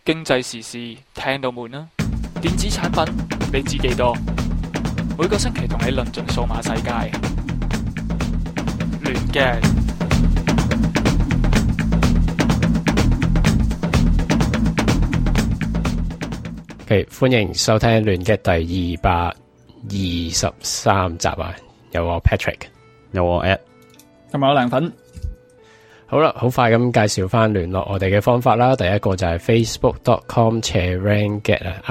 經濟時事聽到悶啦，電子產品你知幾多？每個星期同你論盡數碼世界，亂嘅。 歡迎收聽亂嘅第223集啊！有我 Patrick， 有我 Ed， 同埋我涼粉。 好啦，好快咁介紹翻聯絡我哋嘅方法啦。第一個就係 facebook.com/rangad 啊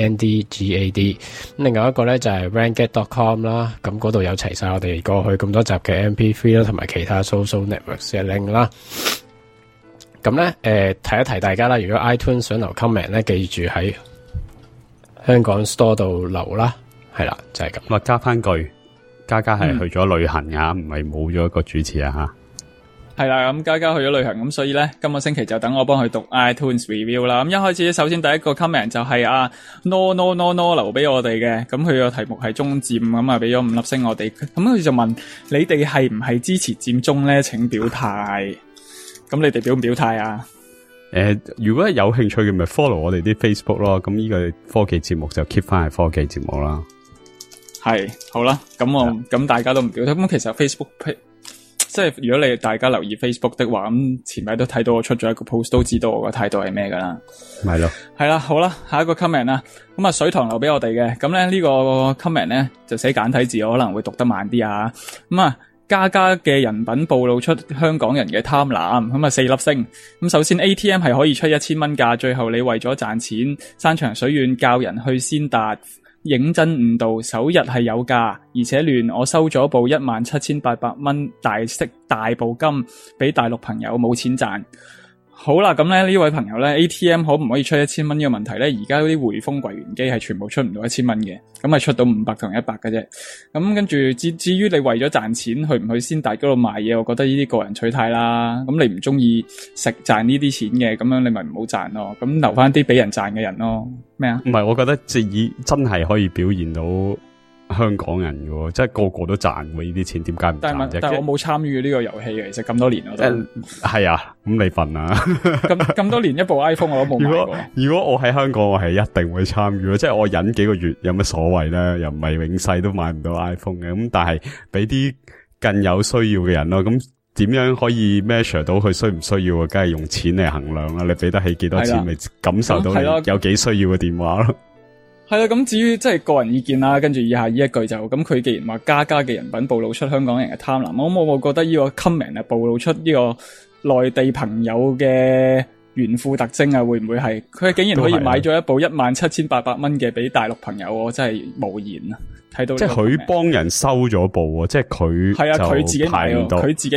，RANDGAD。另外一個咧就係 rangad.com 啦。咁嗰度有齊晒我哋過去咁多集嘅 MP3 啦，同埋其他 social networks 嘅 link 啦。咁咧，提一提大家啦。如果 iTunes 想留 comment 咧，記住喺香港 store 度留啦。係啦，就係咁。 我加翻句，嘉嘉係去咗旅行啊，唔係冇咗一個主持啊吓。 係啦，咁嘉嘉去咗旅行，咁所以咧，今個星期就等我幫佢讀 iTunes review 啦。咁一開始，首先第一個 comment 就係no 留俾我哋嘅，咁佢個題目係中佔，咁啊俾咗5粒星我哋。咁佢就問你哋係唔係支持佔中咧？請表態。咁你哋表唔表態啊？ 如果係有興趣嘅，咪 follow 我哋啲 Facebook 咯。咁呢個科技節目就 keep 翻係科技節目啦。係， 好啦，咁大家都唔表態。咁其實 Facebook 即係如果你大家留意 Facebook 的話，咁前排都睇到我出咗一個 post， 都知道我個態度係咩噶啦。 係咯， 係啦，好啦，下一個 comment 啦。咁啊，水塘留俾我哋嘅，咁咧呢個 comment 咧就寫簡體字，我可能會讀得慢啲啊。咁啊，嘉嘉嘅人品暴露出香港人嘅貪婪，咁啊4粒星。咁首先 ATM 係可以出1000蚊價，最後你為咗賺錢山長水遠教人去先達。認真誤導，首日係有價，而且亂，我收咗部17800蚊大部金俾大陸朋友，冇錢賺。好啦，咁咧呢位朋友咧 ATM 可唔可以出1000蚊呢個問題咧？而家嗰啲匯豐櫃員機係全部出唔到1000蚊嘅，咁係出到500同100嘅啫。咁跟住至於你為咗賺錢去唔去先達嗰度賣嘢，我覺得呢啲個人取態啦。咁你唔中意賺呢啲錢嘅，咁樣你咪唔好賺咯。咁留翻啲俾人賺嘅人咯。咩啊？ 唔係，我覺得真係可以表現到香港人嘅，即係個個都賺喎呢啲錢，點解唔賺啫？ 但係我冇參與呢個遊戲嘅，其實咁多年我都係啊，咁你份啊？ 咁多年一部 iPhone 我都冇買過。 如果我喺香港，我係一定會參與，即係我忍幾個月有乜所謂咧？又唔係永世都買唔到 iPhone 嘅，咁但係俾啲更有需要嘅人咯。咁點樣可以 measure 到佢需唔需要啊？梗係用錢嚟衡量啦。你俾得起幾多錢，咪感受到你有幾需要嘅電話咯。 係啦，咁至於即係個人意見啦，跟住以下呢一句就咁，佢既然話嘉嘉嘅人品暴露出香港人嘅貪婪，我覺得呢個 comment 係暴露出呢個內地朋友嘅炫富特徵啊？會唔會係佢竟然可以買咗一部17800蚊嘅俾大陸朋友？我真係無言啊！睇到即係佢幫人收咗部，即係佢係啊，佢自己買喎，佢自己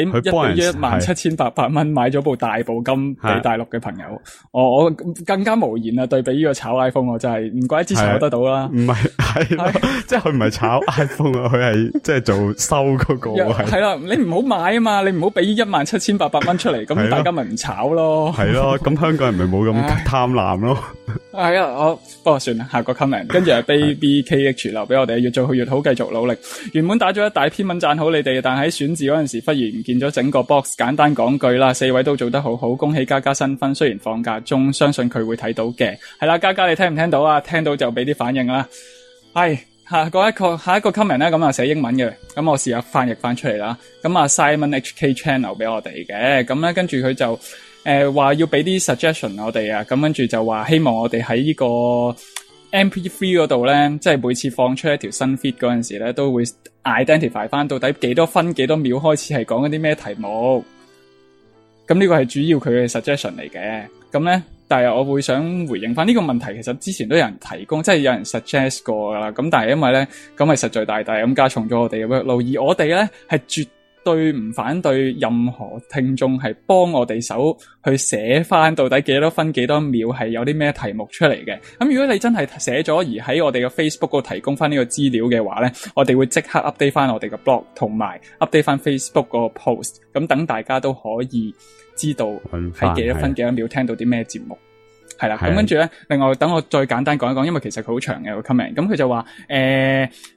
17800蚊買咗部大部金俾大陸嘅朋友。我更加無言啊！對比呢個炒 iPhone，我真係唔怪之炒得到啦。 唔係即係佢唔係炒 iPhone 啊，佢係即係做收嗰個。 係啦，你唔好買啊嘛，你唔好俾17800蚊出嚟，咁大家咪唔炒咯。 係咯，咁香港人咪冇咁貪婪咯。 係啊，不過算啦，下個 comment， 跟住係 Baby KH 留俾我哋，越做越好，繼續努力。原本打咗一大篇文讚好你哋，但喺選字嗰陣時忽然唔見咗整個 box。簡單講句啦，4位都做得好好，恭喜嘉嘉新婚，雖然放假中，相信佢會睇到嘅。係啦，嘉嘉你聽唔聽到啊？聽到就俾啲反應啦。係下一個 comment 咧，咁啊寫英文嘅，咁我試下翻譯翻出嚟啦。咁啊 Simon HK Channel 俾我哋嘅，咁咧跟住佢就話要俾啲 suggestion 我哋啊，咁跟住就話希望我哋喺呢個MP3 嗰度咧，即係每次放出一條新 feed 嗰陣時咧，都會 identify 翻到底幾多分幾多秒開始係講緊啲咩題目。咁呢個係主要佢嘅 suggestion 嚟嘅。咁咧，但係我會想回應翻呢個問題，其實之前都有人提供，即係有人 suggest 過噶啦。咁但係因為咧，咁係實在大咁加重咗我哋嘅 workload，而我哋咧係絕對唔反對任何聽眾係幫我哋手去寫翻到底幾多分幾多秒係有啲咩題目出嚟嘅。咁如果你真係寫咗而喺我哋嘅 Facebook 嗰度提供翻呢個資料嘅話咧，我哋會即刻 update 翻我哋嘅 blog 同埋 update 翻 Facebook 嗰個 post， 咁等大家都可以知道喺幾多分幾多秒聽到啲咩節目。係啦，咁跟住咧，另外等我再簡單講一講，因為其實佢好長嘅個 comment。咁佢就話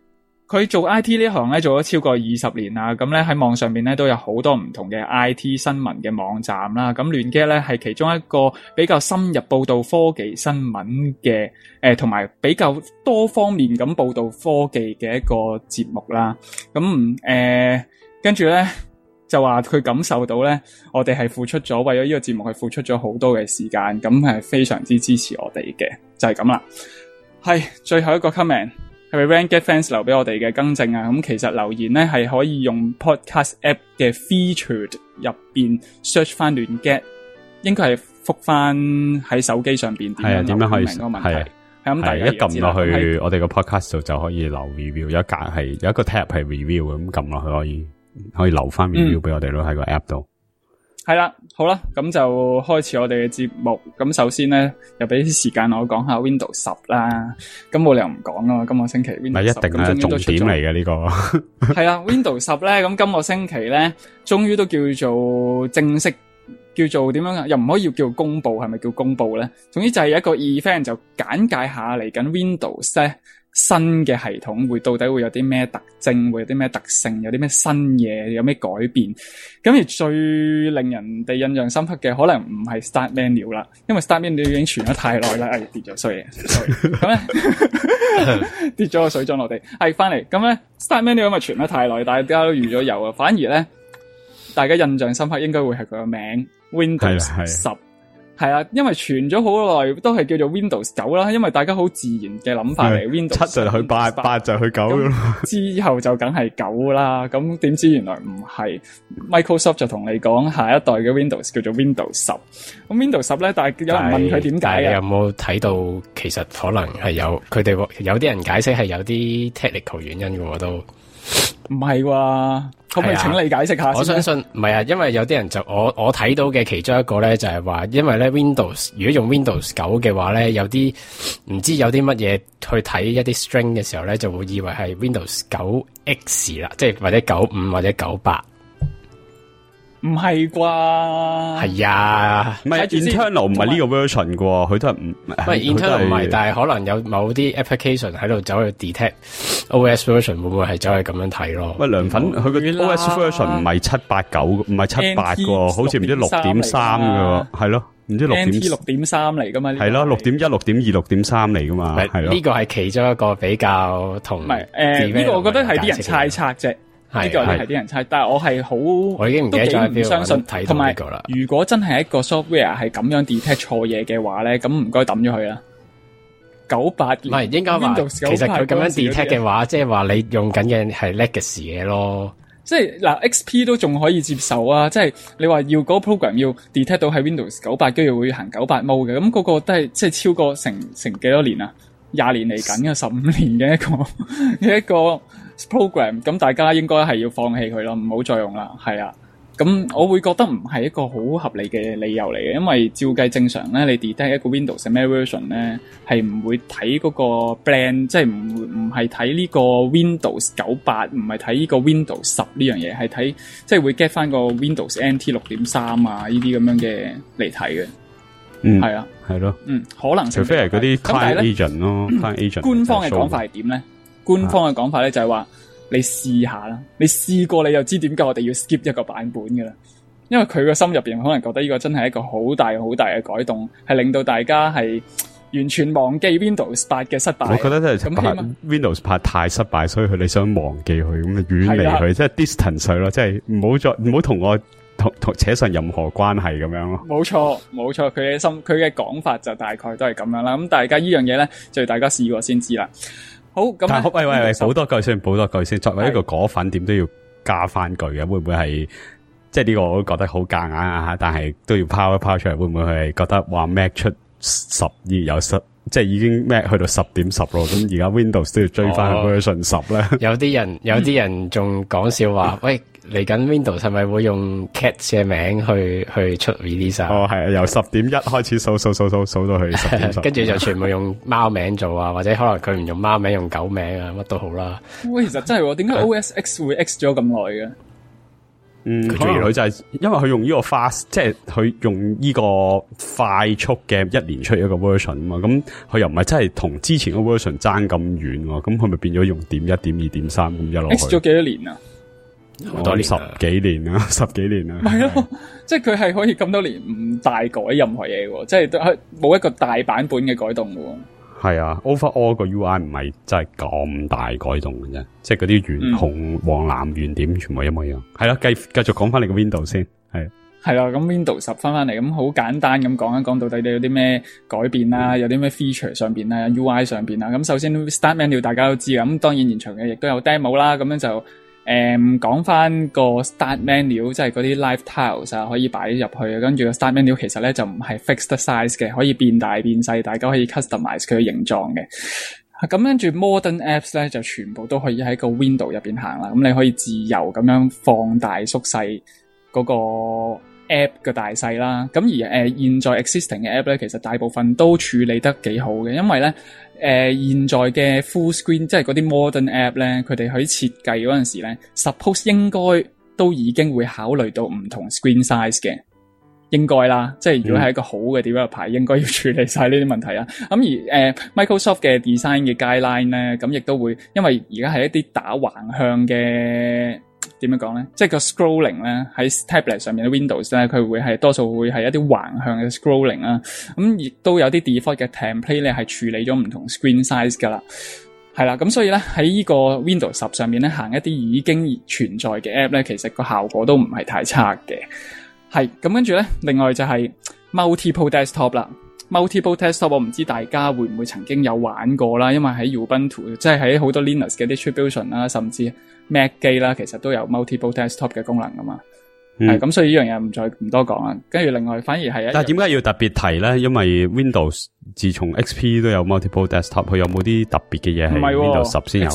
佢做 I T 呢行咧做咗超過20年啦，咁咧喺網上邊咧都有好多唔同嘅 I T 新聞嘅網站啦。咁亂 get 咧係其中一個比較深入報道科技新聞嘅同埋比較多方面咁報道科技嘅一個節目啦。咁跟住咧就話佢感受到咧，我哋係付出咗為咗呢個節目係付出咗好多嘅時間，咁係非常之支持我哋嘅，就係咁啦。係最後一個 comment。係咪 Rangget fans 留俾我哋嘅更正啊？咁其實留言咧係可以用 podcast app 嘅 featured 入邊 search 翻亂 get， 應該係覆翻喺手機上邊點樣點樣可以明個問題？ 係咁，大家一撳落去我哋個 podcast 度就可以留 review， 有一個 tab 係 review 咁撳落去可以留翻 review 俾我哋咯喺個 app 度。係啦，好啦，咁就開始我哋嘅節目。咁首先咧，又俾啲時間我講下 Windows 10啦。咁冇理由唔講噶嘛，今個星期 Windows 10 一定係重點嚟嘅呢個。 係啦，Windows 10咧，咁今個星期咧，終於都叫做正式，叫做點樣啊？又唔可以叫公布，係咪叫公布咧？總之就係一個 event 就簡介下嚟緊 Windows 咧。新嘅系統到底會有啲咩特徵，會有啲咩特性，有啲咩新嘢，有咩改變。咁而最令人哋印象深刻嘅，可能唔係 Start Menu 啦，因為 Start Menu 已經傳咗太耐啦，跌咗衰嘢，咁咧跌咗個水樽落地，翻嚟。咁咧 Start Menu 因為傳得太耐，大家都預咗有啊，反而咧大家印象深刻應該會係佢個名 Windows 10。係啊，因為傳咗好耐都係叫做 Windows 9啦，因為大家好自然嘅諗法嚟，Windows 7就去8， 8就去9咯。 之後就梗係9啦，咁點知原來唔係 Microsoft 就同你講下一代嘅 Windows 叫做 Windows 10。咁 Windows 10咧，但係有人問佢點解你有冇睇到其實可能係有佢哋有啲人解釋係有啲 technical 原因嘅喎都。 唔係啩？可唔可以請你解釋下？ 我相信唔係啊，因為有啲人就我睇到嘅其中一個咧就係話，因為咧 Windows 如果用 Windows 9嘅話咧，有啲唔知有啲乜嘢去睇一啲 string 嘅時候咧，就會以為係 Windows 9X 啦，即係或者95或者98。 唔係啩？ 係啊， 唔係 internal 唔係呢個 version 嘅，佢都係唔係 internal 唔係，但係可能有某啲 application 喺度走去 detect OS version 會唔會係走去咁樣睇咯？ 喂，涼粉佢個 OS version 唔係789，唔係78嘅，好似唔知6.3嘅，係咯，唔知 6.3嚟噶嘛？ 係咯，6.1、6.2、6.3嚟噶嘛？係咯， 呢個係其中一個比較同唔係呢個我覺得係啲人猜測啫。呢個係啲人猜，但係我係好， 我已經唔記得咗唔相信睇到呢個啦。 如果真係一個 software 係咁樣 detect 錯嘢嘅話咧，咁唔該抌咗佢啦。98 唔係應該話，其實佢咁樣 detect 嘅話，即係話你用緊嘅係 legacy 嘢咯。 即係嗱 ，XP 都仲可以接受啊！即係你話要嗰個 program 要 detect 到喺 Windows 98，跟住會行98 mode 嘅，咁嗰個都係即係超過成幾多年啊？20年嚟緊嘅15年嘅一個 program， 咁大家應該係要放棄佢咯，唔好再用啦。係啊，咁我會覺得唔係一個好合理嘅理由嚟嘅，因為照計正常咧，你 detect 一個 Windows 嘅咩 version 咧，係唔會睇嗰個 brand， 即係唔係睇呢個 Windows 98，唔係睇呢個 Windows 10呢樣嘢，係睇即係會 get 翻個 Windows NT 6.3啊呢啲咁樣嘅嚟睇嘅。係啊， 係咯， 可能除非係嗰啲 client agent 咯，client agent。 官方嘅講法係點咧？官方嘅講法咧就係話，你試下啦，你試過你就知點解我哋要 skip 一個版本噶啦。因為佢個心入邊可能覺得呢個真係一個好大好大嘅改動，係令到大家係完全忘記 Windows 8嘅失敗。 我覺得真係Windows 8太失敗，所以佢哋想忘記佢，咁啊遠離佢，即係 distance 佢咯，即係唔好同我同扯上任何關係咁樣咯。 冇錯，佢嘅講法就大概都係咁樣啦。咁大家呢樣嘢咧，就要大家試過先知啦。好，咁喂，補多句先。作為一個果粉，點都要加翻句嘅，會唔會係即係呢個我都覺得好夾硬啊？但係都要拋一拋出嚟，會唔會係覺得話 Mac 出12有10，即係已經 Mac 去到10.10咯？咁而家 Windows 都要追翻 version 10咧？有啲人仲講笑話，喂，嚟緊 Windows 係咪會用 Cat 嘅名去出 release 啊？ 係啊，由10.1開始數到去10.10， 跟住就全部用貓名做啊，或者可能佢唔用貓名用狗名啊，乜都好啦。 喂，其實真係，點解 OS X 會 X 咗咁耐嘅？ 可能佢就係因為佢用呢個 fast， 即係佢用呢個快速嘅一年出一個 version 啊嘛，咁佢又唔係真係同之前個 version 爭咁遠喎，咁佢咪變咗用點1、點2、點3咁一路去。 X 咗幾多年啊？ 好多年 10幾年啦，10幾年啦。 係咯，即係佢係可以咁多年唔大改任何嘢喎，即係都冇一個大版本嘅改動喎。 係啊 ，overall 個 UI 唔係真係咁大改動嘅啫，即係嗰啲圓紅、黃、藍圓點全部一模一樣。係啦，繼續講翻你個 Windows 先，係啦，咁 Windows 10翻嚟，咁好簡單咁講一講，到底你有啲咩改變啦，有啲咩 feature 上邊啦 ，UI 上邊啦。咁首先 Start Menu 大家都知啊，咁當然現場嘅亦都有 demo 啦，咁樣就講翻個 Start Menu， 即係嗰啲 Live Tiles 啊，可以擺入去，跟住個 Start Menu 其實咧就唔係 fixed size 嘅，可以變大變細，大家可以 customize 佢嘅形狀嘅。咁跟住 Modern Apps 咧就全部都可以喺個 Window 入邊行啦，咁你可以自由咁樣放大縮細嗰個 App 嘅大細啦。咁而現在 existing 嘅 App 咧，其實大部分都處理得幾好嘅，因為咧現在嘅 Full Screen 即係嗰啲 Modern App 咧，佢哋喺設計嗰陣時咧 ，suppose 應該都已經會考慮到唔同 Screen Size 嘅。應該啦，即係如果係一個好嘅 developer，應該要處理晒呢啲問題啊。咁而Microsoft 嘅 design 嘅 guideline 咧，咁亦都會，因為而家係一啲打橫向嘅點樣講咧，即係個 scrolling 咧喺 tablet 上面嘅 Windows 咧，佢會係多數會係一啲橫向嘅 scrolling 啦。咁亦都有啲 default 嘅 template 咧係處理咗唔同 screen size 噶啦。係啦，咁所以咧喺呢個 Windows 10上面咧行一啲已經存在嘅 app 咧，其實個效果都唔係太差嘅。係咁跟住咧，另外就係 Multiple Desktop 啦。Multiple Desktop 我唔知大家會唔會曾經有玩過啦，因為喺 Ubuntu 即係喺好多 Linux 嘅 distribution 啦，甚至 Mac 機啦，其實都有 Multiple Desktop 嘅功能噶嘛。係咁，所以呢樣嘢唔多講啦。跟住另外反而係， 但係點解要特別提咧？因為 Windows 自從 XP 都有 Multiple Desktop， 佢有冇啲特別嘅嘢係 Windows 10先有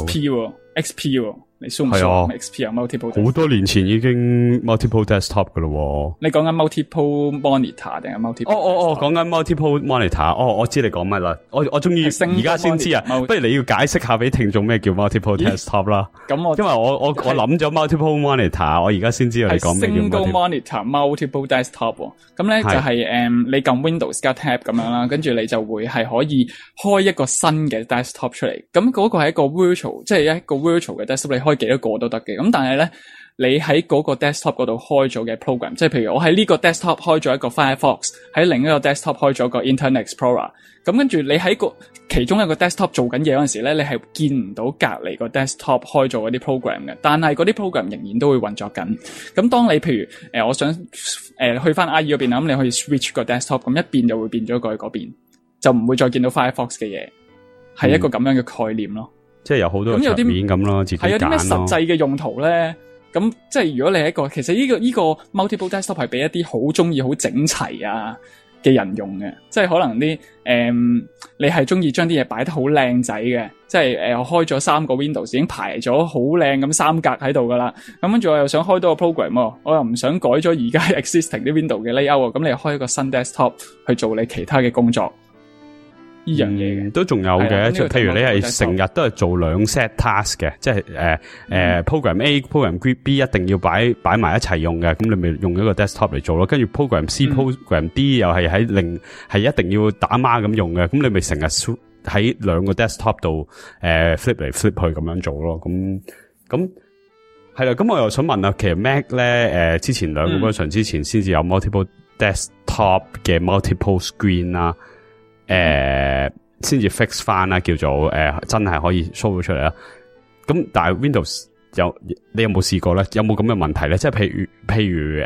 ？XP 你蘇唔蘇 XP 有 multiple？ 好多年前已經 multiple desktop 噶咯。 你講緊 multiple monitor 定係 multiple？ 講緊 multiple monitor。我知你講乜啦。我終於而家先知啊。不如你要解釋下俾聽眾咩叫 multiple desktop 啦。咁因為我諗咗 multiple monitor， 我而家先知道你講咩叫 single monitor multiple desktop。咁咧就係你撳 Windows 加 tab 咁樣啦，跟住你就會係可以開一個新嘅 desktop 出嚟。咁嗰個係一個 virtual， 即係一個 virtual 嘅 desktop， 你開幾多個都得嘅。咁但係咧，你喺嗰個 desktop 嗰度開咗嘅 program， 即係譬如我喺呢個 desktop 開咗一個 Firefox， 喺另一個 desktop 開咗個 Internet Explorer。咁跟住你喺其中一個 desktop 做緊嘢嗰陣時咧，你係見唔到隔離個 desktop 開咗嗰啲 program 嘅，但係嗰啲 program 仍然都會運作緊。咁當你譬如我想去翻 IE 嗰邊啦，咁你可以 switch 個 desktop， 咁一變就會變咗過去嗰邊，就唔會再見到 Firefox 嘅嘢，係一個咁樣嘅概念咯。 即係有好多個桌面咁咯，自己揀咯。係有啲咩實際嘅用途咧？咁即係如果你係一個，其實呢個 multiple desktop 係俾一啲好中意好整齊啊嘅人用嘅，即係可能啲你係中意將啲嘢擺得好靚仔嘅，即係我開咗3個 Windows 已經排咗好靚咁3格喺度噶啦，咁跟住我又想開多個 program， 我又唔想改咗而家 existing 啲 Windows 嘅 layout， 咁你又開一個新 desktop 去做你其他嘅工作。呢樣嘢嘅都仲有嘅，譬如你係成日都係做2 set task 嘅，即係program A、program B 一定要擺埋一齊用嘅，咁你咪用一個 desktop 嚟做咯。跟住 program C、program D 又係係一定要打孖咁用嘅，咁你咪成日喺2個 desktop 度flip 嚟 flip 去咁樣做咯。咁係啦，咁我又想問啊，其實 Mac 咧之前2個 version 之前先至有 multiple desktop 嘅 multiple screen 啦。先至 fix 翻啦，叫做真係可以 show 到出嚟啦。咁但係 Windows 你有冇試過咧？有冇咁嘅問題咧？即係譬如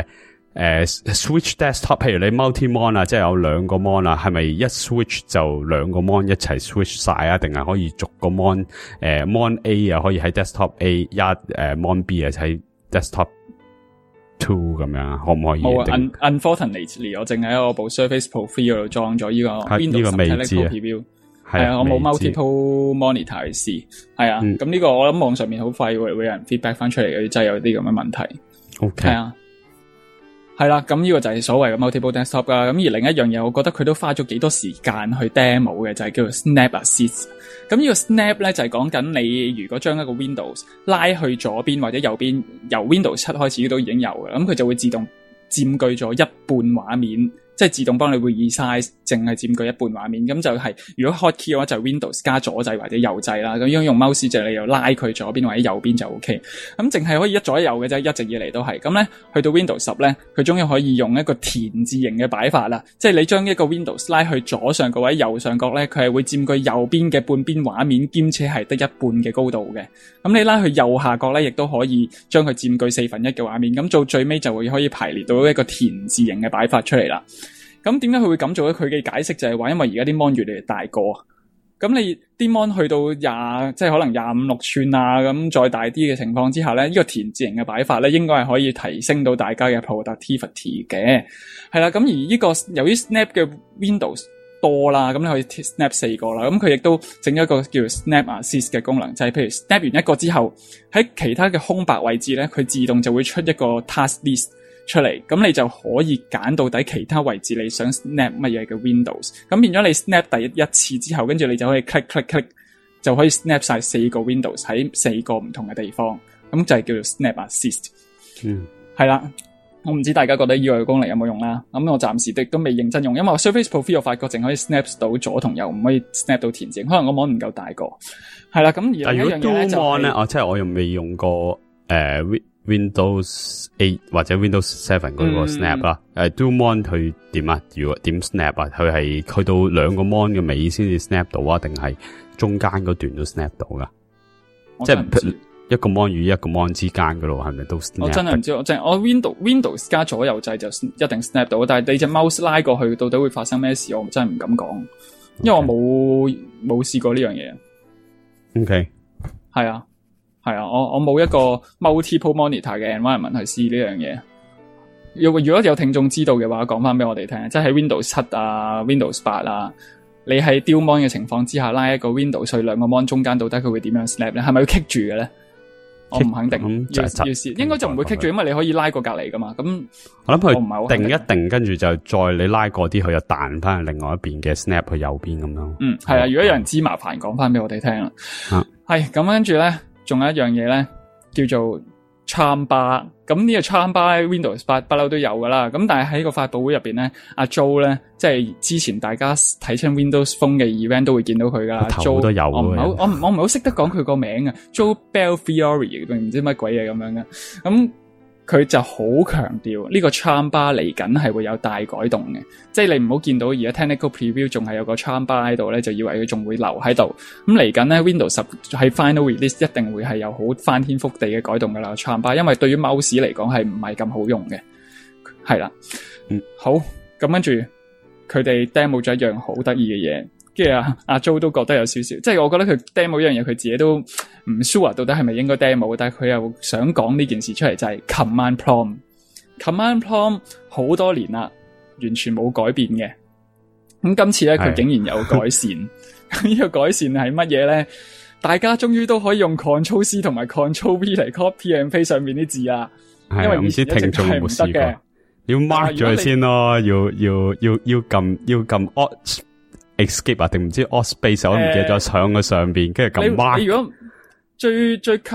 switch desktop， 譬如你 multi mon 啊，即係有2個 mon 啊，係咪一 switch 就2個 mon 一齊 switch 晒啊？定係可以逐個 mon mon A 啊，可以喺 desktop A mon B 啊喺 desktop 2咁樣，可唔可以 ？Unfortunately， 我淨喺我部 Surface Pro 3嗰度裝咗呢個 Windows 10 Preview。係啊，我冇 multiple monitor 去試。係啊，咁呢個我諗網上面好快會有人 feedback 翻出嚟嘅，真係有啲咁嘅問題。 OK。 係啊， 係啦，咁呢個就係所謂嘅 multiple desktop 啦。咁而另一樣嘢，我覺得佢都花咗幾多時間去 demo 嘅，就係叫做 Snap Assist。咁呢個 Snap 咧就係講緊你如果將一個 Windows 拉去左邊或者右邊，由 Windows 7開始都已經有嘅，咁佢就會自動佔據咗一半畫面。即係自動幫你 resize，淨係佔據一半畫面。咁就係如果 hotkey 嘅話，就係 Windows 加左掣或者右掣啦。咁如果用 mouse 就你又拉佢左邊或者右邊就 OK。咁淨係可以一左一右嘅啫，一直以嚟都係。咁咧去到 Windows 10咧，佢終於可以用一個田字形嘅擺法啦。即係你將一個 Windows 拉去左上角或者右上角咧，佢係會佔據右邊嘅半邊畫面，兼且係得一半嘅高度嘅。咁你拉去右下角咧，亦都可以將佢佔據1/4嘅畫面。咁到最尾就會可以排列到一個田字形嘅擺法出嚟啦。咁點解佢會咁做咧？佢嘅解釋就係話，因為而家啲 mon 越嚟越大個，咁你啲 mon 去到即係可能25、6寸啊，咁再大啲嘅情況之下咧，呢個田字形嘅擺法咧，應該係可以提升到大家嘅 productivity 嘅。係啦，咁而呢個由於 Snap 嘅 Windows 多啦，咁你可以 Snap 4個啦，咁佢亦都整咗一個叫做 Snap Assist 嘅功能，就係譬如 Snap 完一個之後，喺其他嘅空白位置咧，佢自動就會出一個 task list出嚟，咁你就可以揀到底其他位置你想 snap 乜嘢嘅 Windows， 咁變咗你 snap 第一次之後，跟住你就可以 click 就可以 snap 晒4個 Windows 喺4個唔同嘅地方，咁就係叫做 Snap Assist。係啦，我唔知大家覺得呢個功能有冇用啦，咁我暫時都未認真用，因為我 Surface Profile 我發覺淨可以 snap 到左同右，唔可以 snap 到田字，可能我 mon 唔夠大個。係啦，咁而另一樣嘢咧就係咧，即係我又未用過Windows 8或者 Windows 7嗰個 Snap 啦，Dual Mon 佢點啊？如果點 Snap 啊？佢係去到兩個 Mon 嘅尾先至 Snap 到啊，定係中間嗰段都 Snap 到噶？即係一個 Mon 與一個 Mon 之間嗰度係咪都 Snap？ 我真係唔知，我 Windows 加左右掣就一定 Snap 到，但係你隻 mouse 拉過去，到底會發生咩事？我真係唔敢講，因為我冇試過呢樣嘢。 OK， 係啊。係啊，我冇一個 multiple monitor 嘅 environment 去試呢樣嘢。如果有聽眾知道嘅話，講翻俾我哋聽，即係喺 Windows 7啊、Windows 8啊，你喺 Dual Mon 嘅情況之下，拉一個 Windows 去兩個 Mon 中間，到底佢會點樣 snap 咧？係咪會棘住嘅咧？我唔肯定，要試，應該就唔會棘住，因為你可以拉過隔離噶嘛。咁我諗佢定一定，跟住就再你拉過啲，佢又彈翻去另外一邊嘅 snap 去右邊咁樣。係啊，如果有人知，麻煩講翻俾我哋聽啦。係咁，跟住咧。仲有一樣嘢咧，叫做 Charm Bar。咁呢個 Charm Bar Windows 8不嬲都有噶啦。咁但係喺個發佈會入邊咧，阿 Joe 咧，即係之前大家睇親 Windows Phone 嘅 event 都會見到佢噶啦。 頭都有嘅。 我唔係好識得講佢個名啊。Joe Belfiore 定唔知乜鬼嘢咁樣嘅。咁佢就好強調呢個 Charm Bar 嚟緊係會有大改動嘅，即係你唔好見到而家 Technical Preview 仲係有個 Charm Bar 喺度咧，就以為佢仲會留喺度。咁嚟緊咧 Windows 10喺 Final Release 一定會係有好翻天覆地嘅改動噶啦 Charm Bar，因為對於 mouse 嚟講係唔係咁好用嘅，係啦。好，咁跟住佢哋 demo 咗一樣好得意嘅嘢。跟住阿 Joe 都覺得有少少，即係我覺得佢 demo 一樣嘢，佢自己都唔 sure 到底係咪應該 demo， 但係佢又想講呢件事出嚟，就係 command prompt。command prompt 好多年啦，完全冇改變嘅。咁今次咧，佢竟然有改善。呢個改善係乜嘢咧？大家終於都可以用 Ctrl C 同埋 Ctrl V 嚟 copy and paste 上面啲字啦。因為唔知聽眾有冇試過， 要 mark 咗佢先咯，要撳 Escape 啊，定唔知 Alt Space 我都唔記得咗，上去上邊，跟住撳 mark。你如果最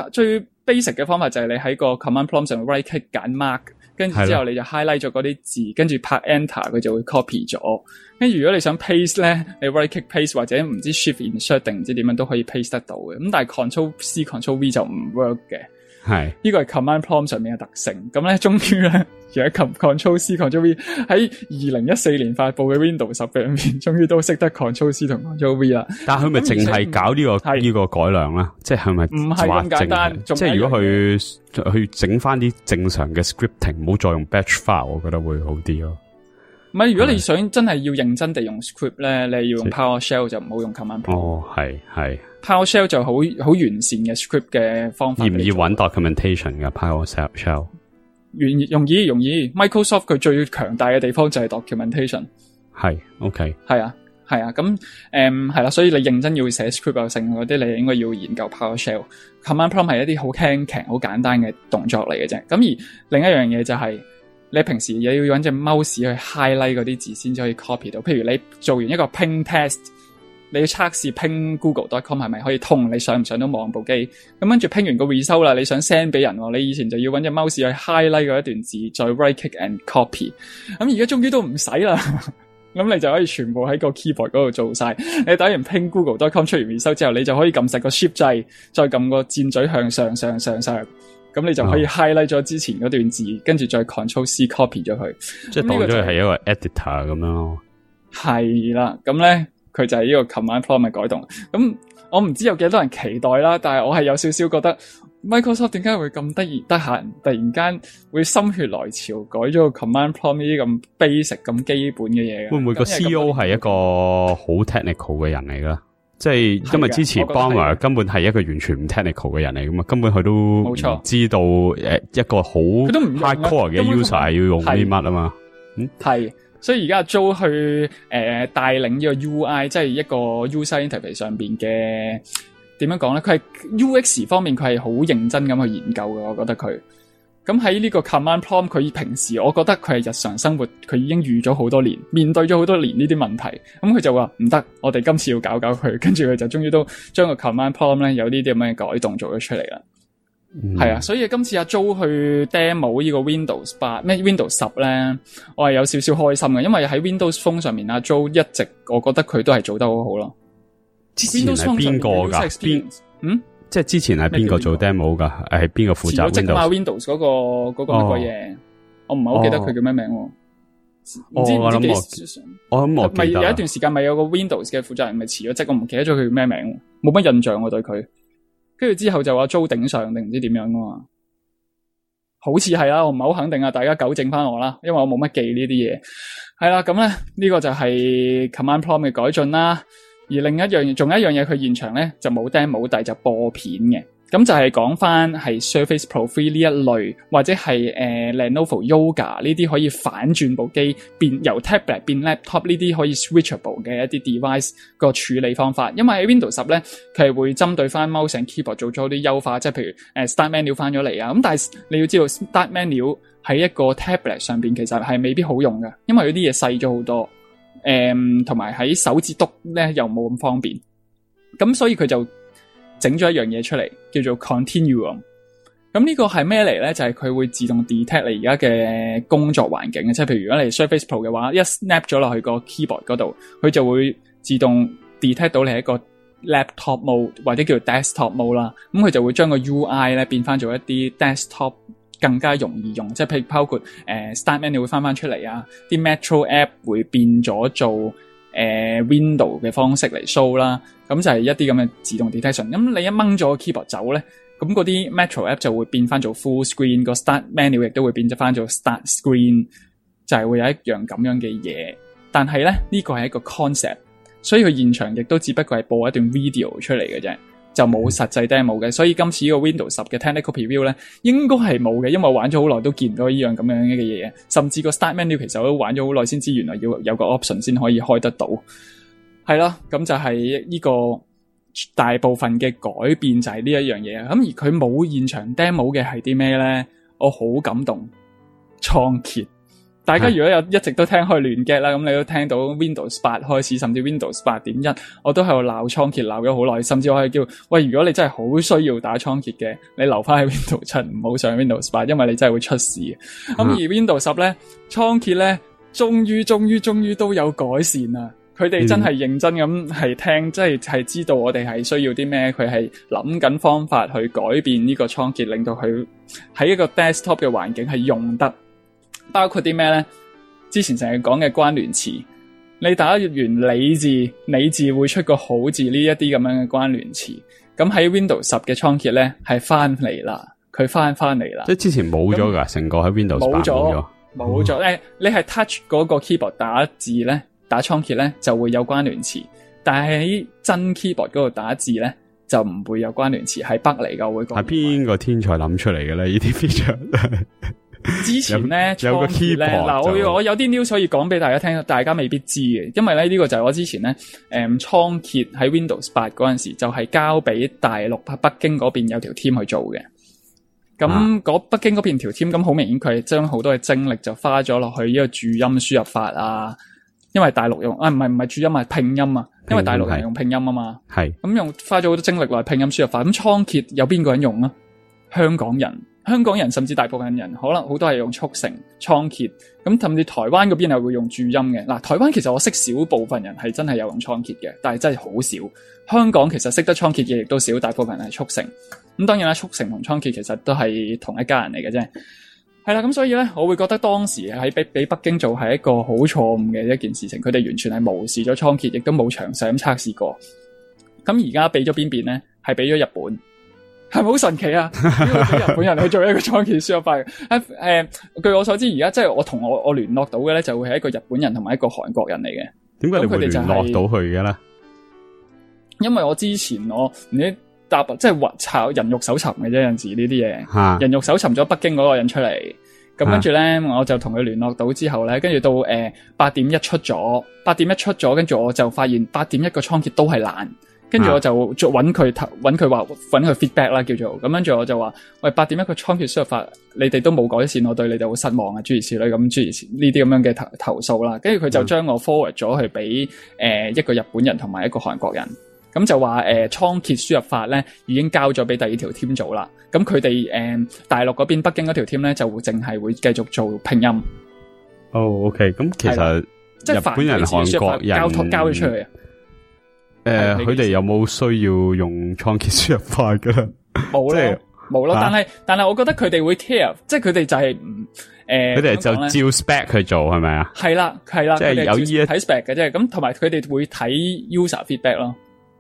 basic 嘅方法就係你喺個 command prompt 上面 right click 揀 mark， 跟住之後你就 highlight 咗嗰啲字，跟住拍 enter 佢就會 copy 咗。跟住如果你想 paste 咧，你 right click paste 或者唔知 shift insert 定唔知點樣都可以 paste 得到嘅。咁但係 Ctrl C Ctrl V 就唔 work 嘅。係呢個係 command prompt 上面嘅特性。咁咧，終於咧，而家 Ctrl C Ctrl V 喺2014年發佈嘅 Windows 10入面，終於都識得 Ctrl C 同 Ctrl V 啦。但係佢咪淨係搞呢個改良啦？即係咪唔係咁簡單？ 即係如果去整翻啲正常嘅 scripting，唔好再用 batch file， 我覺得會好啲咯。 唔係，如果你想真係要認真地用 script 咧，你要用 PowerShell 就唔好用 command prompt。哦，係。PowerShell 就好完善嘅 script 嘅方法。易唔易揾 documentation 嘅 PowerShell？ 容易。Microsoft 佢最強大嘅地方就係 documentation。係 ，OK。係啊，咁係啦，所以你認真要寫 script 啊，成嗰啲你應該要研究 PowerShell。Command prompt 係一啲好輕鬆、好簡單嘅動作嚟嘅啫。咁而另一樣嘢就係你平時又要揾隻 mouse 去 highlight 嗰啲字先至可以 copy 到。譬如你做完一個 ping test， 你要測試 ping google.com 係咪可以通，你上唔上到網部機？咁跟住 ping 完個 result 啦，你想 send 俾人喎，你以前就要揾隻 mouse 去 highlight 嗰一段字，再 right click and copy。咁而家終於都唔使啦，咁你就可以全部喺個 keyboard 嗰度做晒。你打完 ping google.com 出完 result 之後，你就可以撳實個 shift 掣，再撳個箭嘴向上上上上。咁你就可以 highlight 咗之前嗰段字，跟住再 Ctrl C copy 咗佢， 即係當咗佢係一個 editor 咁樣咯。係啦，咁咧佢就係呢個 command prompt 嘅改動。咁我唔知有幾多人期待啦，但係我係有少少覺得 Microsoft 點解會咁得閒，突然間會心血來潮改咗個 command prompt 呢啲咁 basic 咁基本嘅嘢。 會唔會個 CEO 係一個好 technical 嘅人嚟噶？即係因為之前 Ballmer 根本係一個完全唔 technical 嘅人嚟噶嘛，根本佢都唔知道一個好 hardcore 嘅 user 係要用啲乜啊嘛。 係，所以而家 Joe 去帶領呢個 UI， 即係一個 user interface 上邊嘅點樣講咧？佢係 UX 方面佢係好認真咁去研究嘅，我覺得佢。咁喺呢個 command prompt， 佢平時我覺得佢係日常生活，佢已經預咗好多年，面對咗好多年呢啲問題。咁佢就話唔得，我哋今次要搞搞佢。跟住佢就終於都將個 command prompt 咧有呢啲咁嘅改動做咗出嚟啦。係啊，所以今次阿 Joe 去 demo 呢個 Windows 8咩 Windows 10咧，我係有少少開心嘅，因為喺 Windows Phone 上面阿 Joe 一直我覺得佢都係做得好好咯。 之前係邊個㗎？即係之前係邊個做 demo 噶？係邊個負責 Windows 嗰個乜鬼嘢？我唔係好記得佢叫咩名。唔知我諗我記得有一段時間咪有個 Windows 嘅負責人咪辭咗職，我唔記得咗佢叫咩名，冇乜印象我對佢。跟住之後就話租頂上定唔知點樣噶嘛？好似係啦，我唔係好肯定啊，大家糾正翻我啦，因為我冇乜記呢啲嘢。係啦，咁咧呢個就係 command prompt 嘅改進啦。而另一樣嘢，仲有一樣嘢，佢現場咧就冇 demo 但係就播片嘅。咁就係講翻係 Surface Pro 3呢一類，或者係Lenovo Yoga 呢啲可以反轉部機變由 tablet 變 laptop 呢啲可以 switchable 嘅一啲 device 個處理方法。因為喺 Windows 10咧，佢係會針對翻 mouse and keyboard 做咗啲優化，即係譬如Start Menu 翻咗嚟啊。咁但係你要知道 Start Menu 喺一個 tablet 上邊其實係未必好用嘅，因為有啲嘢細咗好多。同埋喺手指篤咧又冇咁方便，咁所以佢就整咗一樣嘢出嚟，叫做 Continuum。咁呢個係咩嚟咧？就係佢會自動 detect 你而家嘅工作環境，即係譬如如果你 Surface Pro 嘅話，一 snap 咗落去個 keyboard 嗰度，佢就會自動 detect 到你係一個 laptop mode 或者叫做 desktop mode 啦。咁佢就會將個 UI 咧變翻做一啲 desktop。更加容易用，即係譬如包括Start Menu 會翻出嚟啊，啲 Metro App 會變咗做Window 嘅方式嚟 show 啦，咁就係一啲咁嘅自動 detection。咁你一掹咗個 keyboard 走咧，咁嗰啲 Metro App 就會變翻做 Full Screen，個 Start Menu 亦都會變咗翻做 Start Screen，就係會有一樣咁樣嘅嘢。但係咧呢個係一個 concept， 所以佢現場亦都只不過係播一段 video 出嚟嘅啫。就冇實際 demo 嘅，所以今次呢個 Windows 10嘅 technical preview 咧，應該係冇嘅，因為我玩咗好耐都見唔到呢樣咁樣嘅嘢，甚至個 Start Menu 其實我都玩咗好耐先知原來要有個 option 先可以開得到。係啦，咁就係呢個大部分嘅改變就係呢一樣嘢。咁而佢冇現場 demo 嘅係啲咩咧？我好感動，倉頡。大家如果有一直都聽開亂 get 啦，咁你都聽到 Windows 8開始，甚至 Windows 8.1，我都喺度鬧倉頡鬧咗好耐，甚至我係叫喂，如果你真係好需要打倉頡嘅，你留翻喺 Windows 7，唔好上 Windows 8，因為你真係會出事。咁而 Windows 10咧，倉頡咧，終於都有改善啦。佢哋真係認真咁係聽，即係知道我哋係需要啲咩，佢係諗緊方法去改變呢個倉頡，令到佢喺一個 desktop 嘅環境係用得。包括啲咩咧？之前成日講嘅關聯詞，你打完你字會出個好字呢一啲咁樣嘅關聯詞。咁喺 Windows 10嘅倉頡咧係翻嚟啦，佢翻嚟啦。即係之前冇咗噶，成個喺 Windows 8冇咗。你係 touch 嗰個 keyboard 打字咧，打倉頡咧就會有關聯詞，但係喺真 keyboard 嗰度打字咧就唔會有關聯詞，係 bug 嚟噶。我會講係邊個天才諗出嚟嘅咧？呢啲 feature 之前咧有個 keyboard 嗱，我有啲 news 可以講俾大家聽，大家未必知嘅，因為咧呢個就係我之前咧倉頡喺 Windows 8嗰陣時就係交俾大陸北京嗰邊有條 team 去做嘅。 咁北京嗰邊條 team 咁好明顯佢係將好多嘅精力就花咗落去呢個注音輸入法啊，因為大陸用唔係注音係拼音啊，因為大陸人用拼音啊嘛，係咁花咗好多精力落去拼音輸入法。咁倉頡有邊個人用啊？香港人甚至大部分人可能好多係用速成倉頡，咁甚至台灣嗰邊係會用注音嘅。嗱，台灣其實我識少部分人係真係有用倉頡嘅，但係真係好少。香港其實識得倉頡嘅亦都少，大部分人係速成。咁當然啦，速成同倉頡其實都係同一家人嚟嘅啫。係啦，咁所以咧，我會覺得當時喺俾北京做係一個好錯誤嘅一件事情，佢哋完全係無視咗倉頡，亦都冇詳細咁測試過。咁而家俾咗邊呢？係俾咗日本。係咪好神奇啊？俾日本人去做一個倉頡輸入法嘅。據我所知，而家即係我同我聯絡到嘅咧，就會係一個日本人同埋一個韓國人嚟嘅。 點解你會聯絡到佢嘅咧？ 因為我之前我唔知即係查人肉搜尋嘅啫，有陣時呢啲嘢。人肉搜尋咗北京嗰個人出嚟，咁跟住咧，我就同佢聯絡到之後咧，跟住到8.1出咗，跟住我就發現8.1個倉頡都係爛。跟住我就揾佢揾佢 feedback 啦，叫做咁。跟住我就話：喂，8.1個倉頡輸入法，你哋都冇改善，我對你哋好失望啊！諸如此類咁，諸如呢啲咁樣嘅投訴啦。跟住佢就將我 forward 咗去俾一個日本人同埋一個韓國人，咁就話倉頡輸入法咧已經交咗俾第二條 team 做啦。咁佢哋大陸嗰邊北京嗰條 team 咧就淨係會繼續做拼音。 哦 OK， 咁其實日本人、韓國人交咗出去啊。 佢哋有冇需要用倉頡輸入法噶啦？ 冇咯，但係我覺得佢哋會 care， 即係佢哋就係佢哋就照 spec 去做係咪啊？係啦， 即係有睇 spec 嘅啫。咁同埋佢哋會睇 user feedback 咯。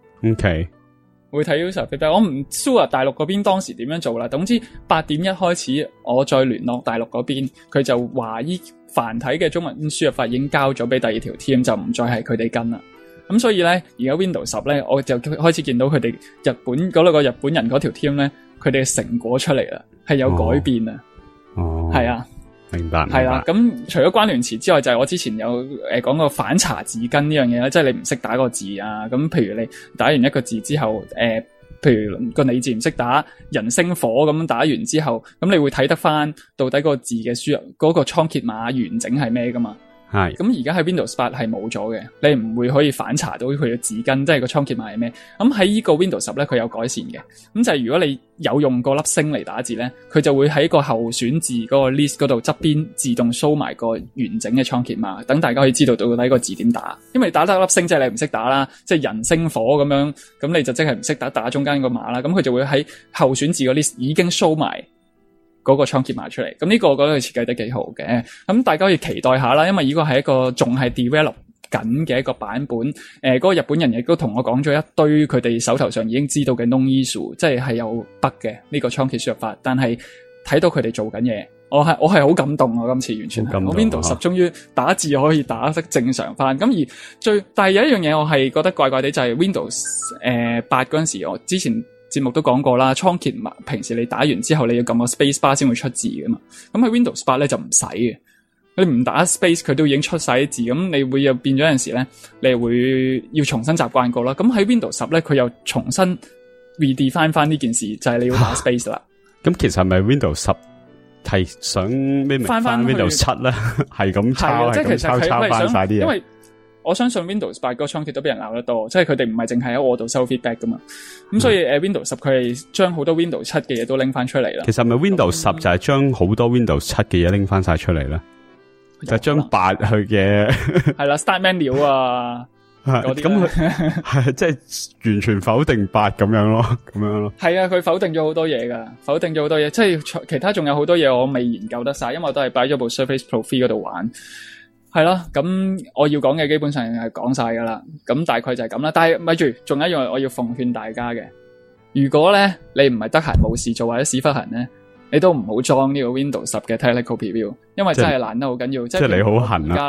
OK， 會睇 user feedback。我唔 sure 大陸嗰邊當時點樣做啦。總之8.1開始，我再聯絡大陸嗰邊，佢就話繁體嘅中文輸入法已經交咗俾第二條 team， 就唔再係佢哋跟啦。咁所以咧，而家 Windows 10咧，我就開始見到佢哋日本嗰兩個日本人嗰條 team 咧，佢哋嘅成果出嚟啦，係有改變啊。係啊， 明白。 係啦，咁除咗關聯詞之外，就係我之前有講過反查字根呢樣嘢啦，即係你唔識打個字啊。咁譬如你打完一個字之後，譬如個你字唔識打，人星火咁打完之後，咁你會睇得翻到底個字嘅輸入嗰個倉頡碼完整係咩噶嘛？係，咁而家喺 Windows 8係冇咗嘅，你唔會可以反查到佢嘅字根，即係個倉頡碼係咩。咁喺呢個 Windows 10咧，佢有改善嘅。咁就係如果你有用過粒星嚟打字咧，佢就會喺個候選字嗰個 list 嗰度側邊自動 show 埋個完整嘅倉頡碼，等大家可以知道到底個字點打。因為打得粒星即係你唔識打啦，即係人星火咁樣，咁你就即係唔識打中間個碼啦。咁佢就會喺候選字個 list 已經 show 埋嗰個倉頡碼出嚟，咁呢個我覺得佢設計得幾好嘅，咁大家可以期待下啦，因為呢個係一個仲係 develop 緊嘅一個版本，嗰個日本人亦都同我講咗一堆佢哋手頭上已經知道嘅 known issue， 即係有 bug 嘅呢個倉頡輸入法，但係睇到佢哋做緊嘢，我係好感動啊！今次完全係，我 Windows 10終於打字可以打得正常翻，咁而但係有一樣嘢我係覺得怪怪地，就係 Windows 8嗰陣時，我之前節目都講過啦，倉頡碼平時你打完之後你要撳個 space bar 先會出字噶嘛，咁喺 Windows 8咧就唔使嘅，你唔打 space 佢都已經出晒啲字，咁你會又變咗有陣時咧，你會要重新習慣過啦。咁喺 Windows 10咧，佢又重新 redefine 翻呢件事，就係你要打 space 啦。咁其實係咪 Windows 10係想咩翻 Windows 7咧？係咁抄，係咁抄翻晒啲嘢。因為我相信 Windows 8嗰個倉頡都俾人鬧得多，即係佢哋唔係淨係喺我度收 feedback 噶嘛，咁所以Windows 10佢係將好多 Windows 7嘅嘢都拎翻出嚟啦。其實係咪 Windows 10就係將好多 Windows 7嘅嘢拎翻晒出嚟咧？就將8去嘅係啦 ，Start Menu 啊，嗰啲咁佢係即係完全否定8咁樣咯，咁樣咯。係啊，佢否定咗好多嘢噶，否定咗好多嘢，即係其他仲有好多嘢我未研究得晒，因為我都係擺咗部 Surface Pro 3嗰度玩。係啦，咁我要講嘅基本上係講晒噶啦，咁大概就係咁啦。但係咪住，仲有一樣我要奉勸大家嘅，如果咧你唔係得閒冇事做或者屎忽痕咧，你都唔好裝呢個 Windows 10嘅 Technical Preview， 因為真係難得好緊要。即係你好痕啊！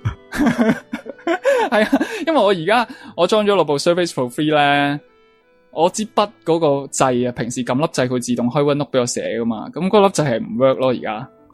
係啊，因為我而家我裝咗落部 Surface Pro 3咧，我支筆嗰個掣啊，平時撳粒掣佢自動開 OneNote 俾我寫噶嘛，咁嗰粒掣係唔 work 咯而家。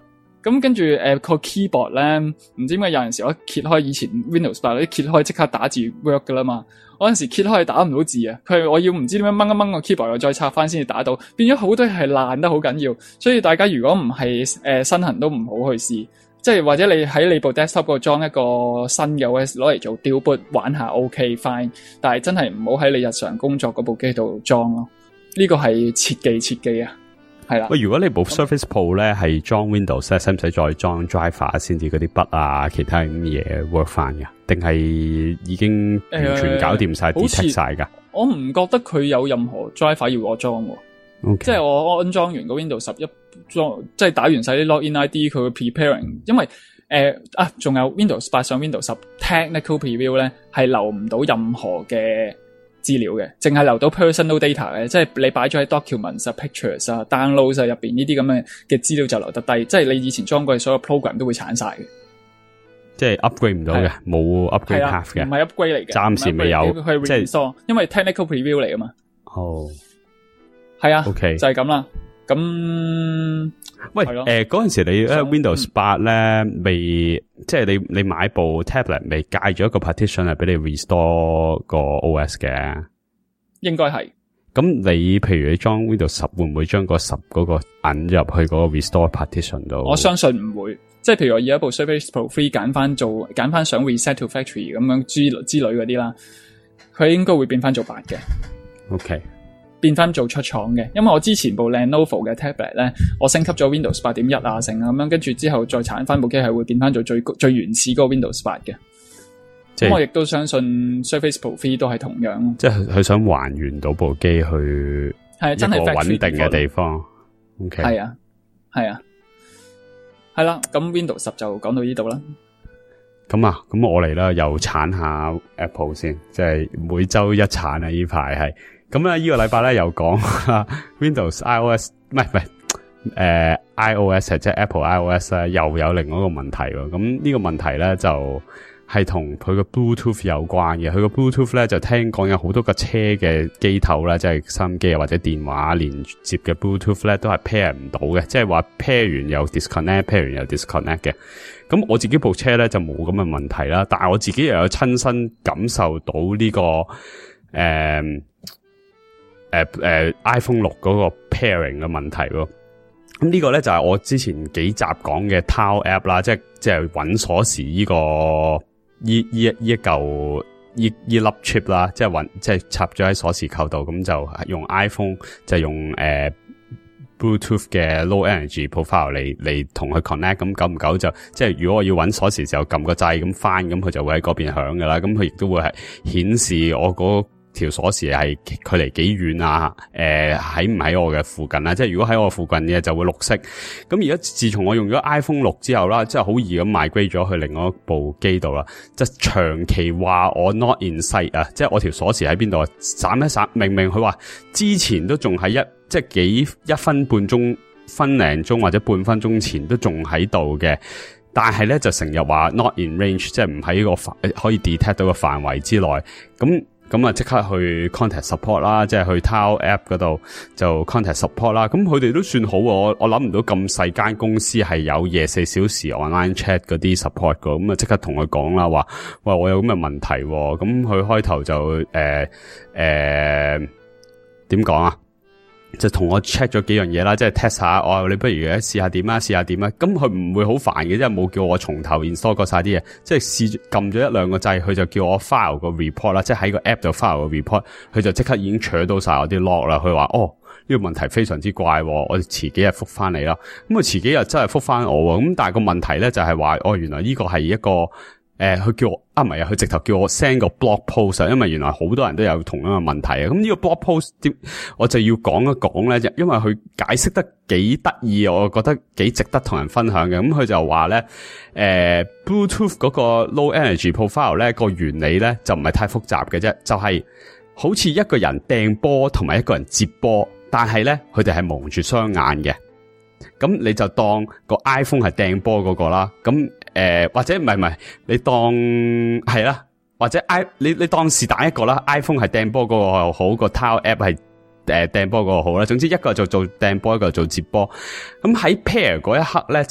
咁跟住個 keyboard 咧，唔知點解有陣時我揭開以前 Windows 8嗰啲揭開即刻打字 work 噶啦嘛，我有陣時揭開打唔到字啊，我要唔知點樣掹一掹個 keyboard 又再插翻先至打到，變咗好多係爛得好緊要，所以大家如果唔係身痕都唔好去試，即係或者你喺你部 desktop 嗰度裝一個新嘅 OS 攞嚟做 dual boot 玩下 OK fine， 但係真係唔好喺你日常工作嗰部機度裝咯，呢個係切記啊。係啦， 喂，如果你部 Surface Pro 咧係裝 Windows 咧，使唔使再裝 driver 先至嗰啲筆啊，其他咁嘢 work 翻㗎？定係已經完全搞掂晒 detect 晒㗎？ 我唔覺得佢有任何 driver 要我裝喎。 Okay. 即係我安裝完個 Windows 11裝，即係打完晒啲 login ID， 佢會 preparing， 因為仲有 Windows 8上 Windows 10 technical preview 咧係留唔到任何嘅資料嘅，淨係留到 personal data 嘅，即係你擺咗喺 documents 啊、pictures 啊、downloads 啊入邊呢啲咁嘅資料就留得低，即係你以前裝過嘅所有 program 都會鏟晒嘅，即係 upgrade 唔到嘅，冇 upgrade path 嘅， 唔係 upgrade 嚟嘅， 暫時未有， 即係因為 technical preview 嚟啊嘛。 哦， 係啊 ，OK， 就係咁啦。咁喂，嗰陣時你Windows 8咧未，即係你買部 tablet 未介咗一個 partition 係俾你 restore 個 OS 嘅， 應該係。 咁你譬如你裝 Windows 10會唔會將個10嗰個引入去嗰個 restore partition 度？ 我相信唔會，即係譬如我以一部 Surface Pro 3揀翻想 reset to factory 咁樣之類嗰啲啦，佢應該會變翻做8嘅。 OK。 變翻做出廠嘅，因為我之前部 Lenovo 嘅 tablet 咧，我升級咗 Windows 8.1啊成咁樣，跟住之後再鏟翻部機係會變翻做最原始嗰個 Windows 8嘅。咁我亦都相信 Surface Pro 3都係同樣。即係佢想還原到部機去真係一個穩定嘅地方。OK。係啊， 係啦，咁 Windows 10就講到呢度啦。 咁我嚟啦，又鏟下 Apple 先，即係每周一鏟啊！呢排係。咁咧，呢個禮拜咧又講 Windows iOS 唔係iOS 即係 Apple iOS 咧，又有另外一個問題喎。咁呢個問題咧就係同佢個 Bluetooth 有關嘅。佢個 Bluetooth 咧就聽講有好多個車嘅機頭咧，即係收音機或者電話連接嘅 Bluetooth 咧，都係 pair 唔到嘅，即係話 pair 完又 disconnect，pair 完又 disconnect 嘅。咁我自己部車咧就冇咁嘅問題啦，但係我自己又有親身感受到呢個iPhone 6嗰個 pairing 嘅問題咯。咁呢個咧就係我之前幾集講嘅 Tile App 啦，即係揾鎖匙呢個一嚿粒 chip 啦，即係插咗喺鎖匙扣度，咁就用 iPhone 就用Bluetooth 嘅 Low Energy Profile 嚟同佢 connect， 咁久唔久就即係如果我要揾鎖匙時候撳個掣咁翻，咁佢就會喺嗰邊響噶啦，咁佢亦都會係顯示我嗰條鎖匙係距離幾遠啊？喺唔喺我嘅附近啊？即係如果喺我附近嘅就會綠色。咁而家自從我用咗 iPhone 6之後啦，即係好易咁 migrate 咗去另外一部機度啦，即係長期話我 not in sight 啊，即係我條鎖匙喺邊度啊？閃一閃，明明佢話之前都仲喺一分半鐘、分零鐘或者半分鐘前都仲喺度嘅，但係咧就成日話 not in range， 即係唔喺個可以 detect 到個範圍之內。咁啊，即刻去 contact support 啦，即係去 Tile App 嗰度就 contact support 啦。咁佢哋都算好，我諗唔到咁細間公司係有24小時 online chat 嗰啲 support 噶。咁啊，即刻同佢講啦，話喂，我有咁嘅問題。咁佢開頭就點講啊？就同我 check 咗幾樣嘢啦，即係 test 下，你不如試下點啊，試下點啊。咁佢唔會好煩嘅，即係冇叫我從頭 install 過晒啲嘢，即係撳咗一兩個掣，佢就叫我 file 個 report 啦，即係喺個 app 度 file 個 report，佢就即刻已經取到晒我啲 log 啦。佢話呢個問題非常之怪，我遲幾日復翻你啦。咁佢遲幾日真係復翻我，咁但係個問題咧就係話，原來呢個係一個佢叫我唔係啊，佢直頭叫我 send 個 blog post， 因為原來好多人都有同樣嘅問題啊。咁呢個 blog post 我就要講一講咧，因為佢解釋得幾得意，我覺得幾值得同人分享嘅。咁佢就話咧，Bluetooth 嗰個 low energy profile 咧個原理咧就唔係太複雜嘅啫，就係好似一個人掟波同埋一個人接波，但係咧佢哋係蒙住雙眼嘅。咁你就當個 iPhone 係掟波嗰個啦，咁或者唔係，你當係啦，或者你當是但一個啦 ，iPhone 係掟波嗰個又好，個 Tile App 係掟波嗰個好啦。總之一個就做掟波，一個就做接波。咁喺 pair 嗰一刻咧，就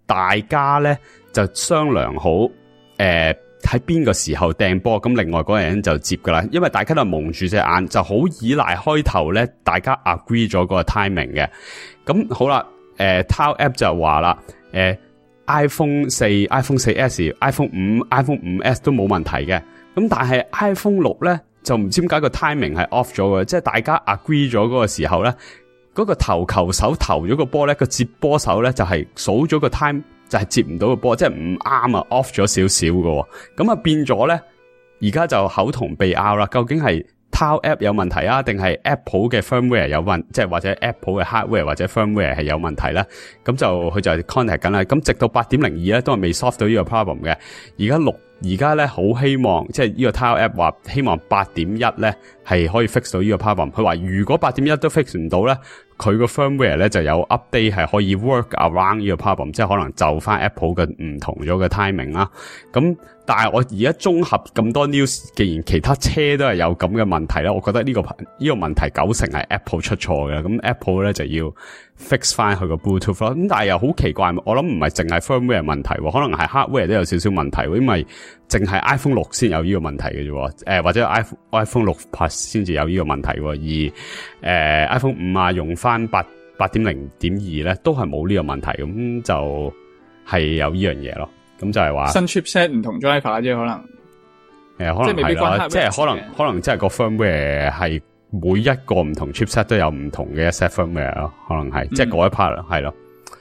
大家咧就商量好喺邊個時候掟波，咁另外嗰個人就接噶啦。因為大家都蒙住隻眼，就好依賴開頭咧，大家 agree 咗個 timing 嘅。咁好啦，Tile App 就話啦，iPhone 4、iPhone 4S、iPhone 5、iPhone 5S 都冇問題嘅。咁但係 iPhone 6咧就唔知點解個 timing 係 off 咗嘅，即係大家 agree 咗嗰個時候咧，嗰個投球手投咗個波咧，個接波手咧就係數咗個 time。就係接唔到個波，即係唔啱啊 ，off 咗少少嘅，咁啊變咗咧，而家就口同鼻拗啦。究竟係 Tile App 有問題啊，定係 Apple 嘅 firmware 有問題，即係或者 Apple 嘅 hardware 或者 firmware 係有問題咧？咁就佢就 contact 緊啦。咁直到 8.02 咧都係未 solve 到呢個 problem 嘅。而家咧好希望，即係呢個 Tile App 話希望 8.1 咧係可以 fix 到呢個 problem。佢話如果 8.1 都 fix 唔到咧，佢個 firmware 咧就有 update 係可以 work around 呢個 problem， 即係可能就翻 Apple 嘅唔同咗嘅 timing 啦。咁但係我而家綜合咁多 news， 既然其他車都係有咁嘅問題咧，我覺得呢個問題90%係 Apple 出錯嘅。咁 Apple 咧就要 fix 翻佢個 Bluetooth 咯。咁但係又好奇怪，我諗唔係淨係 firmware 問題，可能係 hardware 都有少少問題，因為淨係 iPhone 6先有呢個問題嘅啫。或者 iPhone 6 Plus 先至有呢個問題，而iPhone 5啊用翻 8.0.2 咧都係冇呢個問題，咁就係有呢樣嘢咯。咁就係話新 chipset 唔同 driver 啫，可能可能係啦，即係可能即係個 firmware 係每一個唔同 chipset 都有唔同嘅一 set firmware 咯，可能係即係嗰一 part 係咯。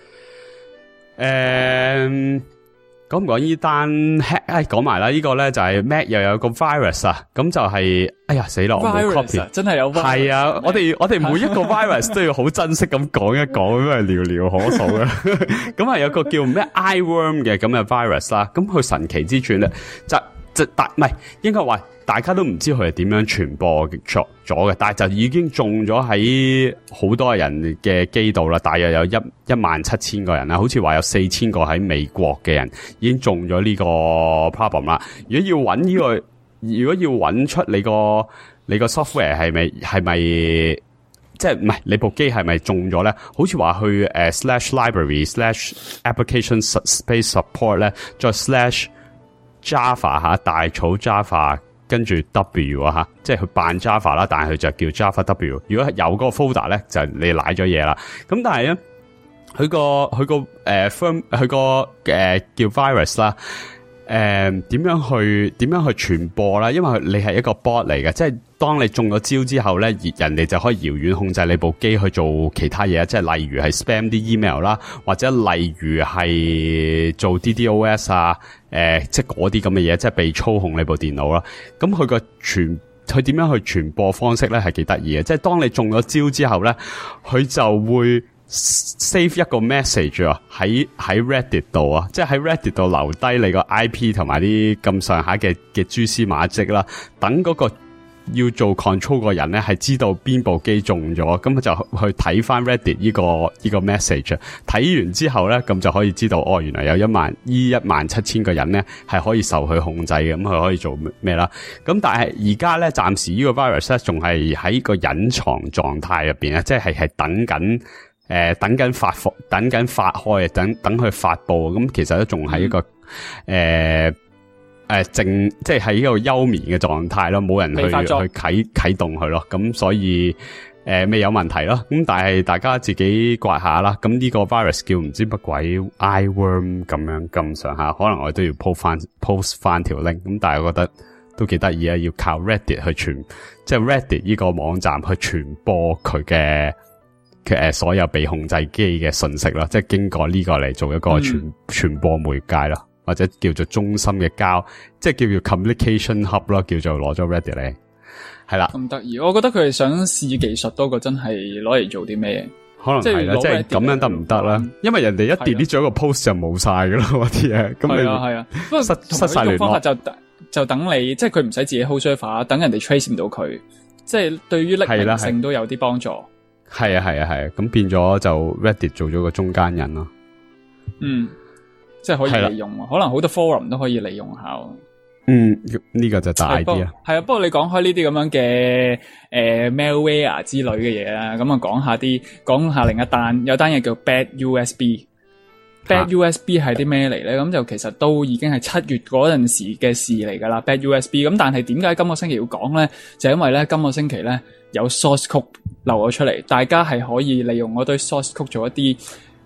講唔講呢單 hack？ 講埋啦，呢個咧就係 Mac 又有個 virus 啊，咁就係哎呀死啦，我冇 copy， 真係有 virus。 係啊，我哋每一個 virus 都要好珍惜咁講一講，因為寥寥可數啊。咁係有個叫咩 iWorm 嘅咁嘅 virus 啦，咁佢神奇之處咧唔係應該話大家都唔知佢係點樣傳播咗嘅，但係就已經中咗喺好多人嘅機度啦，大約有17000個人啦，好似話有4000個喺美國嘅人已經中咗呢個 problem 啦。如果要揾出你個 software 係咪即係唔係你部機係咪中咗咧？好似話去/library/application space support 咧，再/Java 大草 Java 跟住 W 啊即係佢扮 Java 啦，但係佢就叫 Java W。如果有嗰個 folder 咧，就你賴咗嘢啦。咁但係咧，佢個叫 virus 啦，點樣去傳播啦？因為你係一個 bot 嚟嘅，即係當你中咗招之後咧，人哋就可以遙遠控制你部機去做其他嘢，即係例如係 spam 啲 email 啦，或者例如係做 DDoS 啊，即係嗰啲咁嘅嘢，即係被操控你部電腦啦。咁佢點樣去傳播方式咧係幾得意嘅，即係當你中咗招之後咧，佢就會 save 一個 message 啊喺 Reddit 度啊，即係喺 Reddit 度留低你個 IP 同埋啲咁上下嘅蛛絲馬跡啦，等嗰個要做 control 個人咧係知道邊部機中咗，咁就去睇翻 Reddit 呢個 message， 睇完之後咧，咁就可以知道原來有17000個人咧係可以受佢控制嘅，咁佢可以做咩啦？咁但係而家咧暫時呢個 virus 咧仲係喺個隱藏狀態入邊啊，即係等緊發開，等佢發布，咁其實都仲係一個即係喺一個休眠嘅狀態咯，冇人去啟動佢咯，咁所以未有問題咯。咁但係大家自己刮下啦。咁呢個 virus 叫唔知乜鬼 iWorm 咁樣咁上下，可能我都要 post 翻條 link。咁但係我覺得都幾得意啊，要靠 Reddit 去即係 Reddit 呢個網站去傳播佢嘅所有被控制機嘅信息啦，即係經過呢個嚟做一個傳播媒介啦。或者叫做中心嘅即係叫做 communication hub 咯，叫做攞咗 Reddit 嚟，係啦。咁得意，我覺得佢係想試技術多過真係攞嚟做啲咩， 可能係啦，即係咁樣得唔得啦？因為人哋一 delete 咗個 post 就冇晒噶啦，嗰啲嘢。咁係啊，不過失晒聯絡。方法就等你，即係佢唔使自己 hold server，等人哋 trace 唔到佢，即係對於匿名性都有啲幫助。 係啊，咁變咗就 Reddit 做咗個中間人咯。 即係可以利用，可能好多 forum 都可以利用下。 呢個就大啲啊。係啊，不過你講開呢啲咁樣嘅malware 之類嘅嘢啦，咁啊講下另一單，有單嘢叫 Bad USB。 Bad USB 係啲咩嚟咧？咁就其實都已經係7月嗰陣時嘅事嚟㗎啦。Bad USB 咁，但係點解今個星期要講咧？就因為咧今個星期咧有 source code 流咗出嚟，大家係可以利用嗰堆 source code 做一啲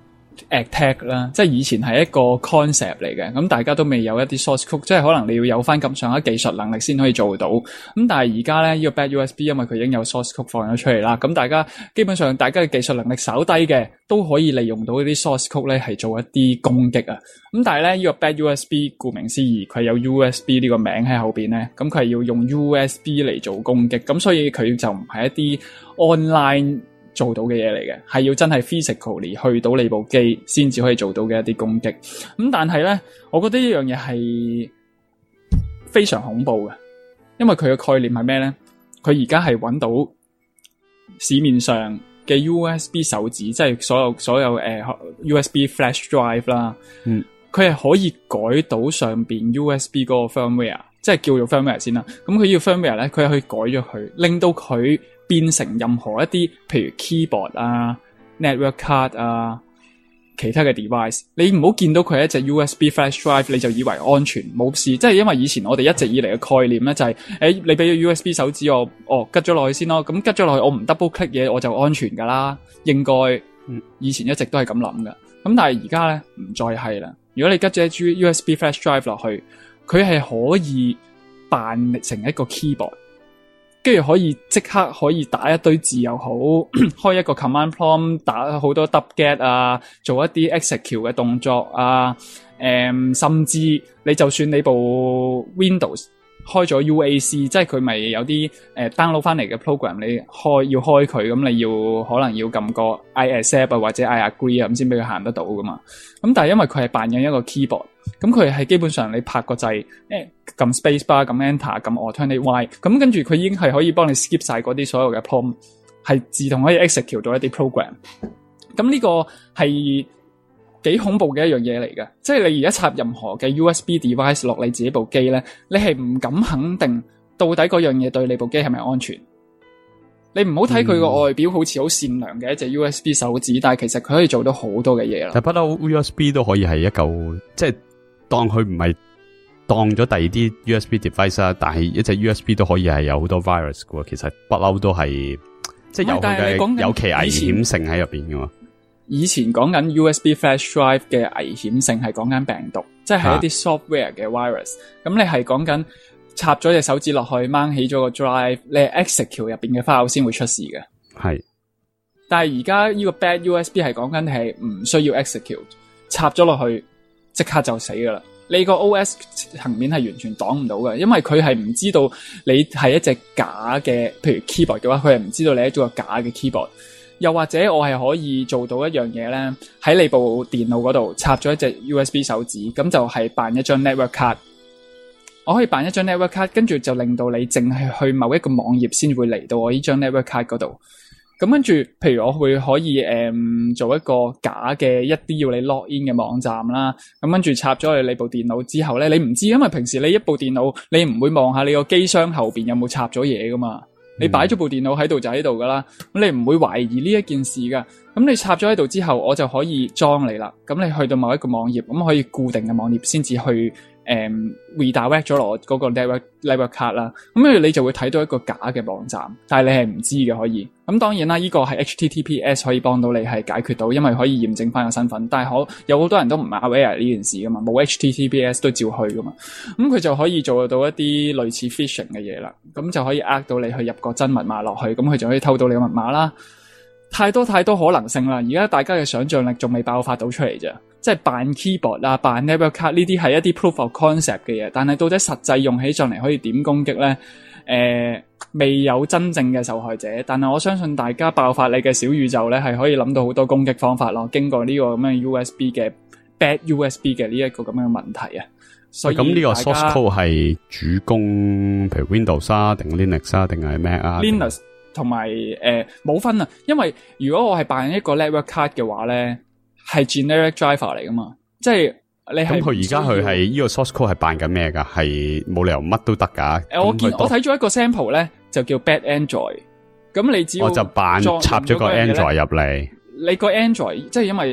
attack 啦，即係以前係一個 concept 嚟嘅，咁大家都未有一啲 source code，即係可能你要有翻咁上下技術能力先可以做到。咁但係而家咧呢個 Bad USB， 因為佢已經有 source code 放咗出嚟啦，咁大家基本上大家嘅技術能力稍低嘅都可以利用到呢啲 source code 咧係做一啲攻擊啊。咁但係咧呢個 Bad USB 顧名思義，佢有 USB 呢個名喺後邊咧，咁佢係要用 USB 嚟做攻擊，咁所以佢就唔係一啲 online做到嘅嘢嚟嘅，係要真係 physically 去到你部機先至可以做到嘅一啲攻擊。咁但係咧，我覺得呢樣嘢係非常恐怖嘅，因為佢嘅概念係咩咧？佢而家係揾到市面上嘅 USB 手指，即係所有USB flash drive 啦，佢係可以改到上邊 USB 嗰個 firmware， 即係叫做 firmware 先啦。咁佢呢個 firmware 咧，佢係可以改咗佢，令到佢變成任何一啲，譬如 keyboard 啊、network card 啊、其他嘅 device， 你唔好見到佢係一隻 USB flash drive， 你就以為安全冇事。即係因為以前我哋一直以嚟嘅概念咧，就係你俾咗 USB 手指我，吉咗落去先咯。咁吉咗落去，我唔 double click 嘢，我就安全噶啦。應該以前一直都係咁諗噶。咁但係而家咧唔再係啦。如果你吉咗一 USB flash drive 落去，佢係可以扮成一個 keyboard。跟住可以即刻可以打一堆字又好，開一個 command prompt 打好多 wget 啊，做一啲 execute 嘅動作啊，甚至你就算你部 Windows 開咗 UAC， 即係佢咪有啲download 翻嚟嘅 program， 你要開佢，咁你要可能要撳個 I accept 啊或者 I agree 啊咁先俾佢行得到噶嘛。咁但係因為佢係扮緊一個 keyboard， 咁佢係基本上你拍個掣，撳 space bar， 撳 enter， 撳 alternate Y， 咁跟住佢已經係可以幫你 skip 晒嗰啲所有嘅 prompt， 係自動可以 execute 到一啲 program。咁呢個係幾恐怖嘅一樣嘢嚟嘅，即係你而家插任何嘅 USB device 落你自己部機咧，你係唔敢肯定到底嗰樣嘢對你部機係咪安全。你唔好睇佢個外表好似好善良嘅一隻 USB 手指，但係其實佢可以做到好多嘅嘢啦。 但不嬲 USB 都可以係一嚿，即係當佢唔係當咗第二啲 USB device 啦，但係一隻 USB 都可以係有好多 virus 嘅。其實不嬲都係即係有佢嘅有其危險性喺入邊噶嘛。 以前講緊 USB flash drive 嘅危險性係講緊病毒，即係一啲 software 嘅 virus。咁你係講緊插咗隻手指落去，掹起咗個 drive， 你係 execute 入邊嘅 file 先會出事嘅。係，但係而家呢個 bad USB 係講緊係唔需要 execute， 插咗落去即刻就死噶啦。你個 OS 層面係完全擋唔到嘅，因為佢係唔知道你係一隻假嘅，譬如 keyboard 嘅話，佢係唔知道你係一個假嘅 keyboard。又或者我係可以做到一樣嘢咧，喺你部電腦嗰度插咗一隻 USB 手指，咁就係扮一張 network card。我可以扮一張 network card，跟住就令到你淨係去某一個網頁先會嚟到我呢張 network card 嗰度。咁跟住，譬如我會可以做一個假嘅一啲要你 log in 嘅網站啦。咁跟住插咗去你部電腦之後咧，你唔知，因為平時你一部電腦你唔會望下你個機箱後邊有冇插咗嘢噶嘛。你擺咗部電腦喺度就喺度噶啦，咁你唔會懷疑呢一件事噶。咁你插咗喺度之後，我就可以裝你啦。咁你去到某一個網頁，咁可以固定嘅網頁先至去redirect 咗落嗰個 network card 啦。咁跟住你就會睇到一個假嘅網站，但係你係唔知嘅可以。咁當然啦，呢個係 HTTPS 可以幫到你係解決到，因為可以驗證翻個身份。但係有好多人都唔 aware 呢件事噶嘛，冇 HTTPS 都照去噶嘛。咁佢就可以做到一啲類似 phishing 嘅嘢啦。咁就可以呃到你去入個真密碼落去，咁佢就可以偷到你個密碼啦。太多可能性啦！而家大家嘅想像力仲未爆發到出嚟啫，即係扮 keyboard 啊、扮 network card 呢啲係一啲 proof of concept 嘅嘢，但係到底實際用起上嚟可以點攻擊咧？未有真正嘅受害者，但係我相信大家爆發你嘅小宇宙咧，係可以諗到好多攻擊方法咯。經過呢個咁嘅 USB 嘅 bad USB 嘅呢一個咁樣嘅問題啊，所以咁呢個 source code 係主攻，譬如 Windows 啊，定 Linux 啊，定係 Mac 啊 ？Linux 同埋冇分啊，因為如果我係扮一個 network card 嘅話咧，係 generic driver 嚟噶嘛，即係你係咁佢而家佢係呢個 source code 係扮緊咩噶？係冇理由乜都得噶。 我睇咗一個 sample 咧，就叫 bad Android。咁你只要我就扮插咗個 Android 入嚟。 你個 Android 即係因為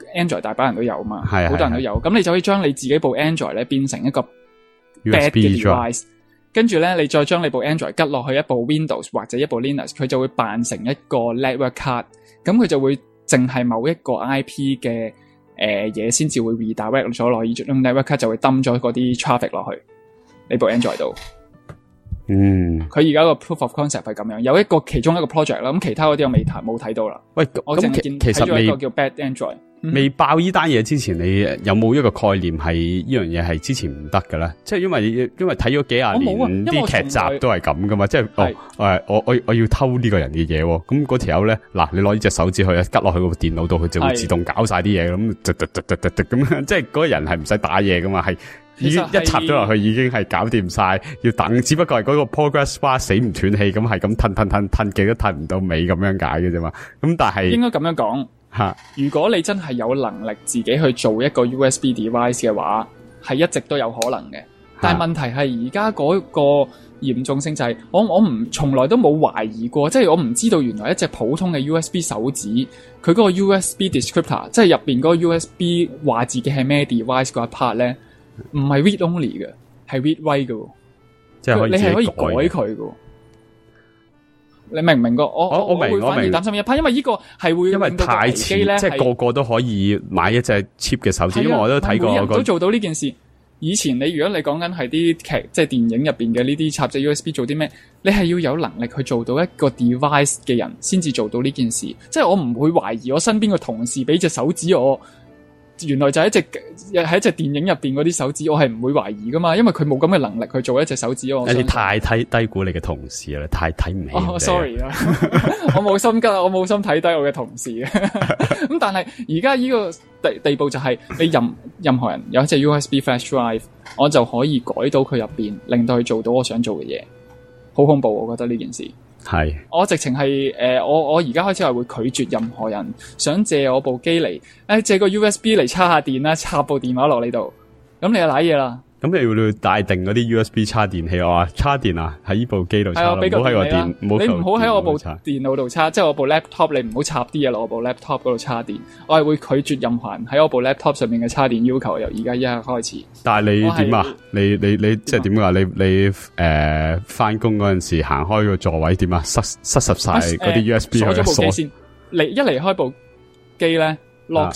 Android 大把人都有嘛， 係好多人都有，咁你就可以將你自己部 Android 咧變成一個 bad 嘅 USB device， 跟住咧你再將你部 Android 吉落去一部 Windows 或者一部 Linux， 佢就會扮成一個 network card， 咁佢就會淨係某一個 IP 嘅嘢先至會 redirect 咗落去，用 network card 就會抌咗嗰啲 traffic 落去你部 Android 度。佢而家個 proof of concept 係咁樣，有其中一個 project 啦，咁其他嗰啲我冇睇到啦。 喂， 我淨係見睇咗一個叫 Bad Android。 未爆呢單嘢之前，你有冇一個概念係呢樣嘢係之前唔得嘅咧？即係因為睇咗幾廿年啲劇集都係咁噶嘛，即係我要偷呢個人嘅嘢，咁嗰條友咧，嗱你攞呢隻手指去吉落去個電腦度，佢就會自動搞晒啲嘢咁，咁即係嗰個人係唔使打嘢噶嘛，係已經一插咗落去已經係搞掂晒，要等，只不過係嗰個 progress bar 死唔斷氣咁，係咁褪幾都褪唔到尾咁樣解嘅啫嘛。咁但係應該咁樣講。如果你真係有能力自己去做一個 USB device 嘅話，係一直都有可能嘅。但係問題係而家嗰個嚴重性就係，我從來都冇懷疑過，即係我唔知道原來一隻普通嘅 USB 手指，佢嗰個 USB descriptor， 即係入邊嗰個 USB 話自己係咩 device 嗰一 part 咧，唔係 read only 嘅，係 read write 嘅，即係你係可以改佢嘅。你明唔明個？我會反而擔心一 part，因為呢個係會因為太遲，即係個個都可以買一隻 cheap 嘅手指，因為我都睇過，每人都做到呢件事。以前如果你講緊係啲劇，即係電影入邊嘅呢啲插隻 USB 做啲咩，你係要有能力去做到一個 device 嘅人先至做到呢件事。即係我唔會懷疑我身邊嘅同事俾隻手指我，原來就係一隻電影入邊嗰啲手指，我係唔會懷疑噶嘛，因為佢冇咁嘅能力去做一隻手指。 你太低估你嘅同事啦，太睇唔起。 sorry 啦，我冇心睇低我嘅同事嘅。咁但係而家呢個地步就係你任何人有一隻 USB flash drive， 我就可以改到佢入邊，令到佢做到我想做嘅嘢。好恐怖，我覺得呢件事。 係，我直情係我而家開始係會拒絕任何人想借我部機嚟，借個 USB 嚟插下電啦，插部電話落你度，咁你就瀨嘢啦。 咁你要帶定嗰啲 USB 插電器，我話插電啊，喺呢部機度插，唔好喺個電，你唔好喺我部電腦度插，即係我部 laptop， 你唔好插啲嘢落我部 laptop 嗰度插電。我係會拒絕任何人喺我部 laptop 上面嘅插電要求，由而家一刻開始。但係你點啊？你即係點啊？你翻工嗰陣時行開個座位點啊？塞實晒嗰啲 USB 鎖咗部機先。一離開部機咧 ，lock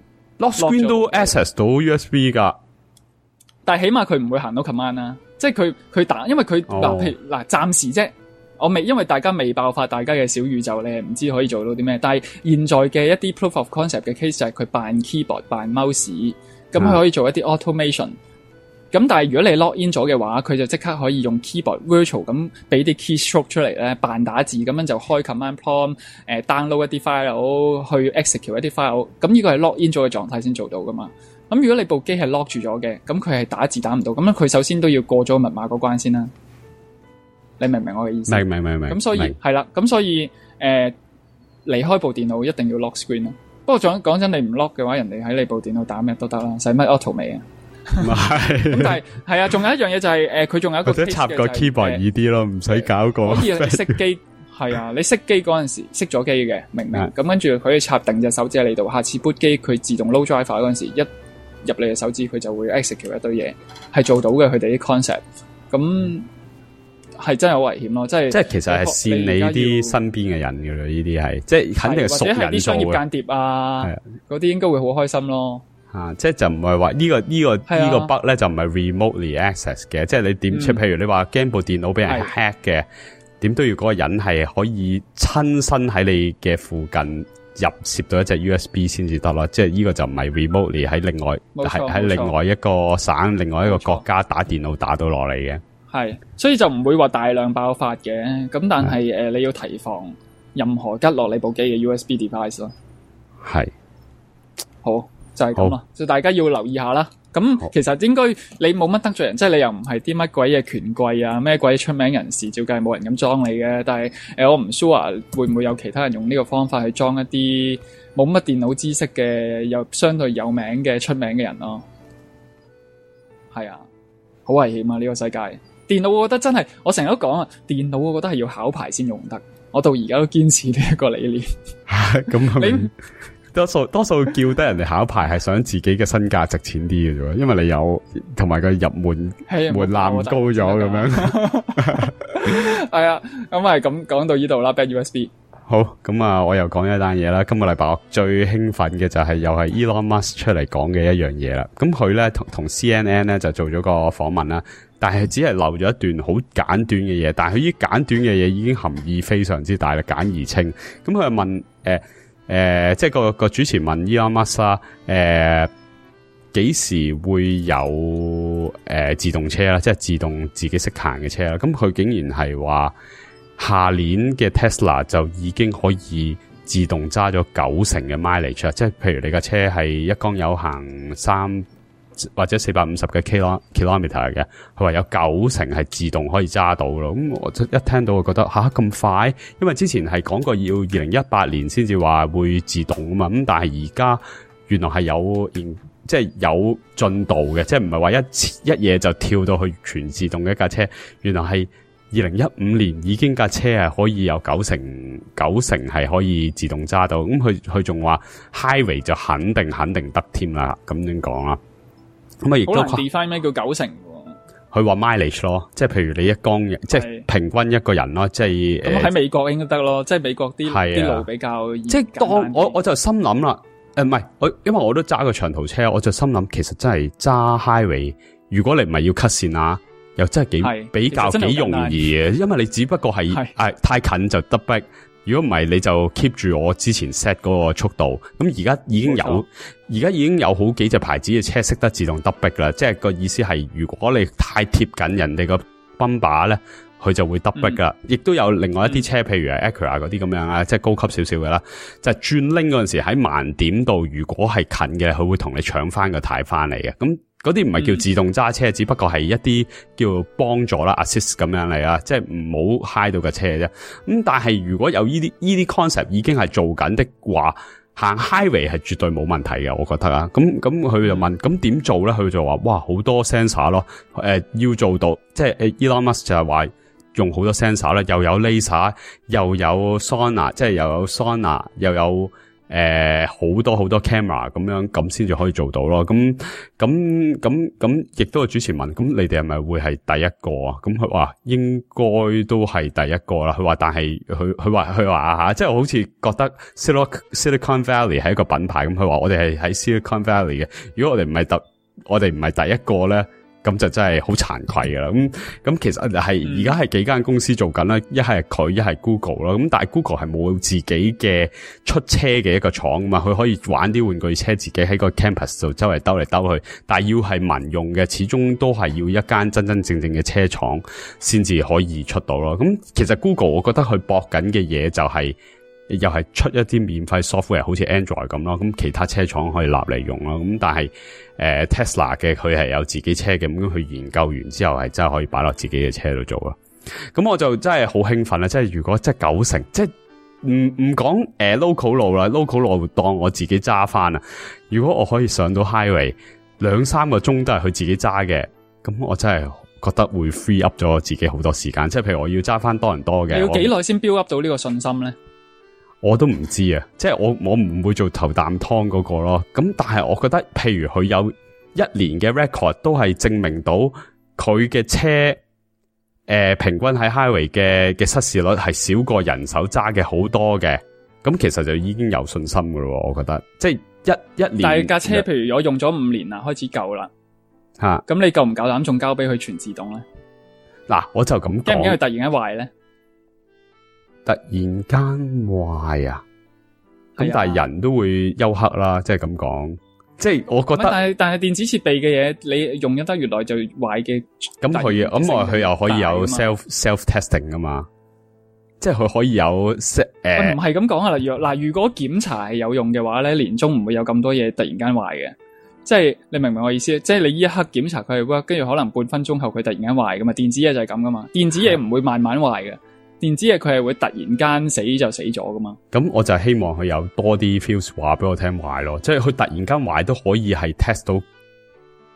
screen 都 access 到 USB 噶。 但係起碼佢唔會行到 command 啦，即係佢打，因為佢譬如暫時啫，因為大家未爆發大家嘅小宇宙咧，唔知可以做到啲咩。但係現在嘅一啲 proof of concept 嘅 case 就係佢扮 keyboard 扮 mouse， 咁佢可以做一啲 automation。咁但係如果你 log in 咗嘅話，佢就即刻可以用 keyboard virtual 咁俾啲 keystroke 出嚟咧，扮打字，咁樣就開 command prompt， download 一啲 file 去 execute 一啲 file。咁呢個係 log in 咗嘅狀態先做到噶嘛。咁如果你部機係 lock 住咗嘅，咁佢係打字打唔到，咁佢首先都要過咗密碼嗰關先啦。你明唔明我嘅意思？ 明。 咁所以係啦，咁所以離開部電腦一定要 lock screen 咯。不過講真，你唔 lock 嘅話，人哋喺你部電腦打咩都得啦，使乜 auto 尾啊？唔係。咁但係係啊，仲有一樣嘢就係佢仲有一個 case 嘅就係，或者插個 keyboard 易啲咯，唔使搞個。 可以你熄機係啊，你熄機嗰陣時熄咗機嘅，明唔明？咁跟住佢可以插定隻手指喺你度，下次 boot 機佢自動 load driver 嗰陣時一入你嘅手指，佢就會 execute 一堆嘢，係做到嘅。佢哋啲 concept， 咁係真係好危險咯，即係其實係線你啲身邊嘅人嘅啦，呢啲係即係肯定係熟人做嘅，或者係啲商業間諜啊，嗰啲應該會好開心咯。 即係就唔係話呢個 bug 咧，就唔係 remotely access 嘅，即係你點出？譬如你話驚部電腦俾人 hack 嘅，點都要嗰個人係可以親身喺你嘅附近入攝到一隻 USB 先至得咯，即係呢個就唔係 remotely 喺另外一個省、另外一個國家打電腦打到落嚟嘅。係， 所以就唔會話大量爆發嘅。咁但係你要提防任何吉落你部機嘅 USB device 咯。係，好就係咁啦，就大家要留意下啦。咁其實應該你冇乜得罪人，即係你又唔係啲乜鬼嘢權貴啊，咩鬼出名人士，照計冇人咁裝你嘅。但係我唔 sure 會唔會有其他人用呢個方法去裝一啲冇乜電腦知識嘅又相對有名嘅出名嘅人咯。係啊，好危險啊！呢個世界電腦，我覺得真係，我成日都講啊，電腦我覺得係要考牌先用得。我到而家都堅持呢一個理念。 咁你多數叫得人哋考牌係想自己嘅身價值錢啲嘅啫，因為你有同埋個入門門檻高咗咁樣。 係啊，咁係咁講到呢度啦 ，Bad USB。 好，咁啊，我又講一單嘢啦。今個禮拜我最興奮嘅就係又係 Elon Musk 出嚟講嘅一樣嘢啦。咁佢咧同 CNN 咧就做咗個訪問啦，但係只係留咗一段好簡短嘅嘢，但係佢呢簡短嘅嘢已經含義非常之大啦，簡而清。咁佢就問即係個主持問 Elon Musk 啦，幾時會有自動車啦，即係自動自己識行嘅車啦？咁佢竟然係話下年嘅 Tesla 就已經可以自動揸咗90%嘅 mileage， 即係譬如你架車係一缸油行3或者450嘅 kilometer 嘅，佢話有90%係自動可以揸到咯。咁我一聽到我覺得咁快，因為之前係講過要2018年先至話會自動啊嘛。咁但係而家原來係有即係有進度嘅，即係唔係話一夜就跳到去全自動嘅一架車，原來係2015年已經架車係可以有90%係可以自動揸到。咁佢仲話 highway 就肯定得添啦，咁樣講啦。咁啊亦都好難 define 咩叫90%。 佢話 mileage 咯，即係譬如你一缸即係平均一個人咯，即係咁喺美國應該得咯，即係美國啲路比較即係當我就心諗啦，唔係因為我都揸過長途車，我就心諗其實真係揸 highway， 如果你唔係要 cut 線啊，又真係比較幾容易嘅，因為你只不過係太近就得逼。如果唔係你就 keep 住我之前 set 嗰個速度，咁而家已經有好幾隻牌子嘅車識得自動得逼啦，即係個意思係如果你太貼緊人哋個泵把咧，佢就會得逼噶。亦都有另外一啲車，譬如 Acura 嗰啲咁樣啊，即係高級少少嘅啦，就係轉拎嗰陣時喺盲點度，如果係近嘅，佢會同你搶翻個軚翻嚟嘅。咁嗰啲唔係叫自動揸車，只不過係一啲叫幫助啦 assist 咁樣嚟啊，即係唔好揩到架車啫。咁但係如果有呢啲 concept 已經係做緊的話，行 highway 係絕對冇問題嘅，我覺得啊。咁佢就問，咁點做咧？佢就話哇，好多 sensor 咯，要做到，即係 Elon Musk 就係話用好多 sensor 啦，又有 laser， 又有 sonar， 即係又有 sonar， 又有好多 camera 咁樣，咁先至可以做到咯。咁亦都有主持問，咁你哋係咪會係第一個啊？咁佢話應該都係第一個啦。佢話但係佢話即係好似覺得 Silicon Valley 係一個品牌咁。佢話我哋係喺 Silicon Valley 嘅。如果我哋唔係第一個咧，咁就真係好慚愧噶啦。咁其實係而家係幾間公司做緊啦，一係佢，一係 Google 咯。咁但係 Google 係冇自己嘅出車嘅一個廠啊嘛，佢可以玩啲玩具車，自己喺個 campus 度周圍兜嚟兜去。但係要係民用嘅，始終都係要一間真真正正嘅車廠先至可以出到咯。咁其實 Google 我覺得佢搏緊嘅嘢就係又係出一啲免費 software， 好似 Android 咁咯。咁其他車廠可以立嚟用咯。咁但係Tesla 嘅佢係有自己車嘅，咁佢研究完之後係真係可以擺落自己嘅車度做咯。咁我就真係好興奮啦！即係如果即係90%，即係唔講local 路啦 ，local 路當我自己揸翻啊！如果我可以上到 highway 2-3個鐘都係佢自己揸嘅，咁我真係覺得會 free up 咗自己好多時間。即係譬如我要揸翻多倫多嘅， 你要幾耐先 build up 到呢個信心咧？ 我都唔知啊，即係我唔會做頭啖湯嗰個咯。咁但係我覺得，譬如佢有1年嘅 record 都係證明到佢嘅車，平均喺 highway 嘅失事率係少過人手揸嘅好多嘅。咁其實就已經有信心噶咯。我覺得，即係一年。但係架車，譬如我用咗5年啦，開始夠啦。 吓， 咁你夠唔夠膽仲交俾佢全自動咧？ 嗱，我就咁講。驚唔驚佢突然間壞咧？ 突然間壞啊！咁但係人都會休克啦，即係咁講。即係我覺得， 但係電子設備嘅嘢，你用得越耐就壞嘅。 咁佢又可以有 self testing 噶嘛？即係佢可以有唔係咁講啊！如果檢查係有用嘅話咧，年中唔會有咁多嘢突然間壞嘅。即係你明唔明我意思？即係你呢一刻檢查佢係 work，跟住可能半分鐘後佢突然間壞噶嘛？電子嘢就係咁噶嘛？電子嘢唔會慢慢壞嘅。電子嘢佢係會突然間死就死咗噶嘛？ 咁我就希望佢有多啲 fuse 話俾我聽壞咯，即係佢突然間壞都可以係 test 到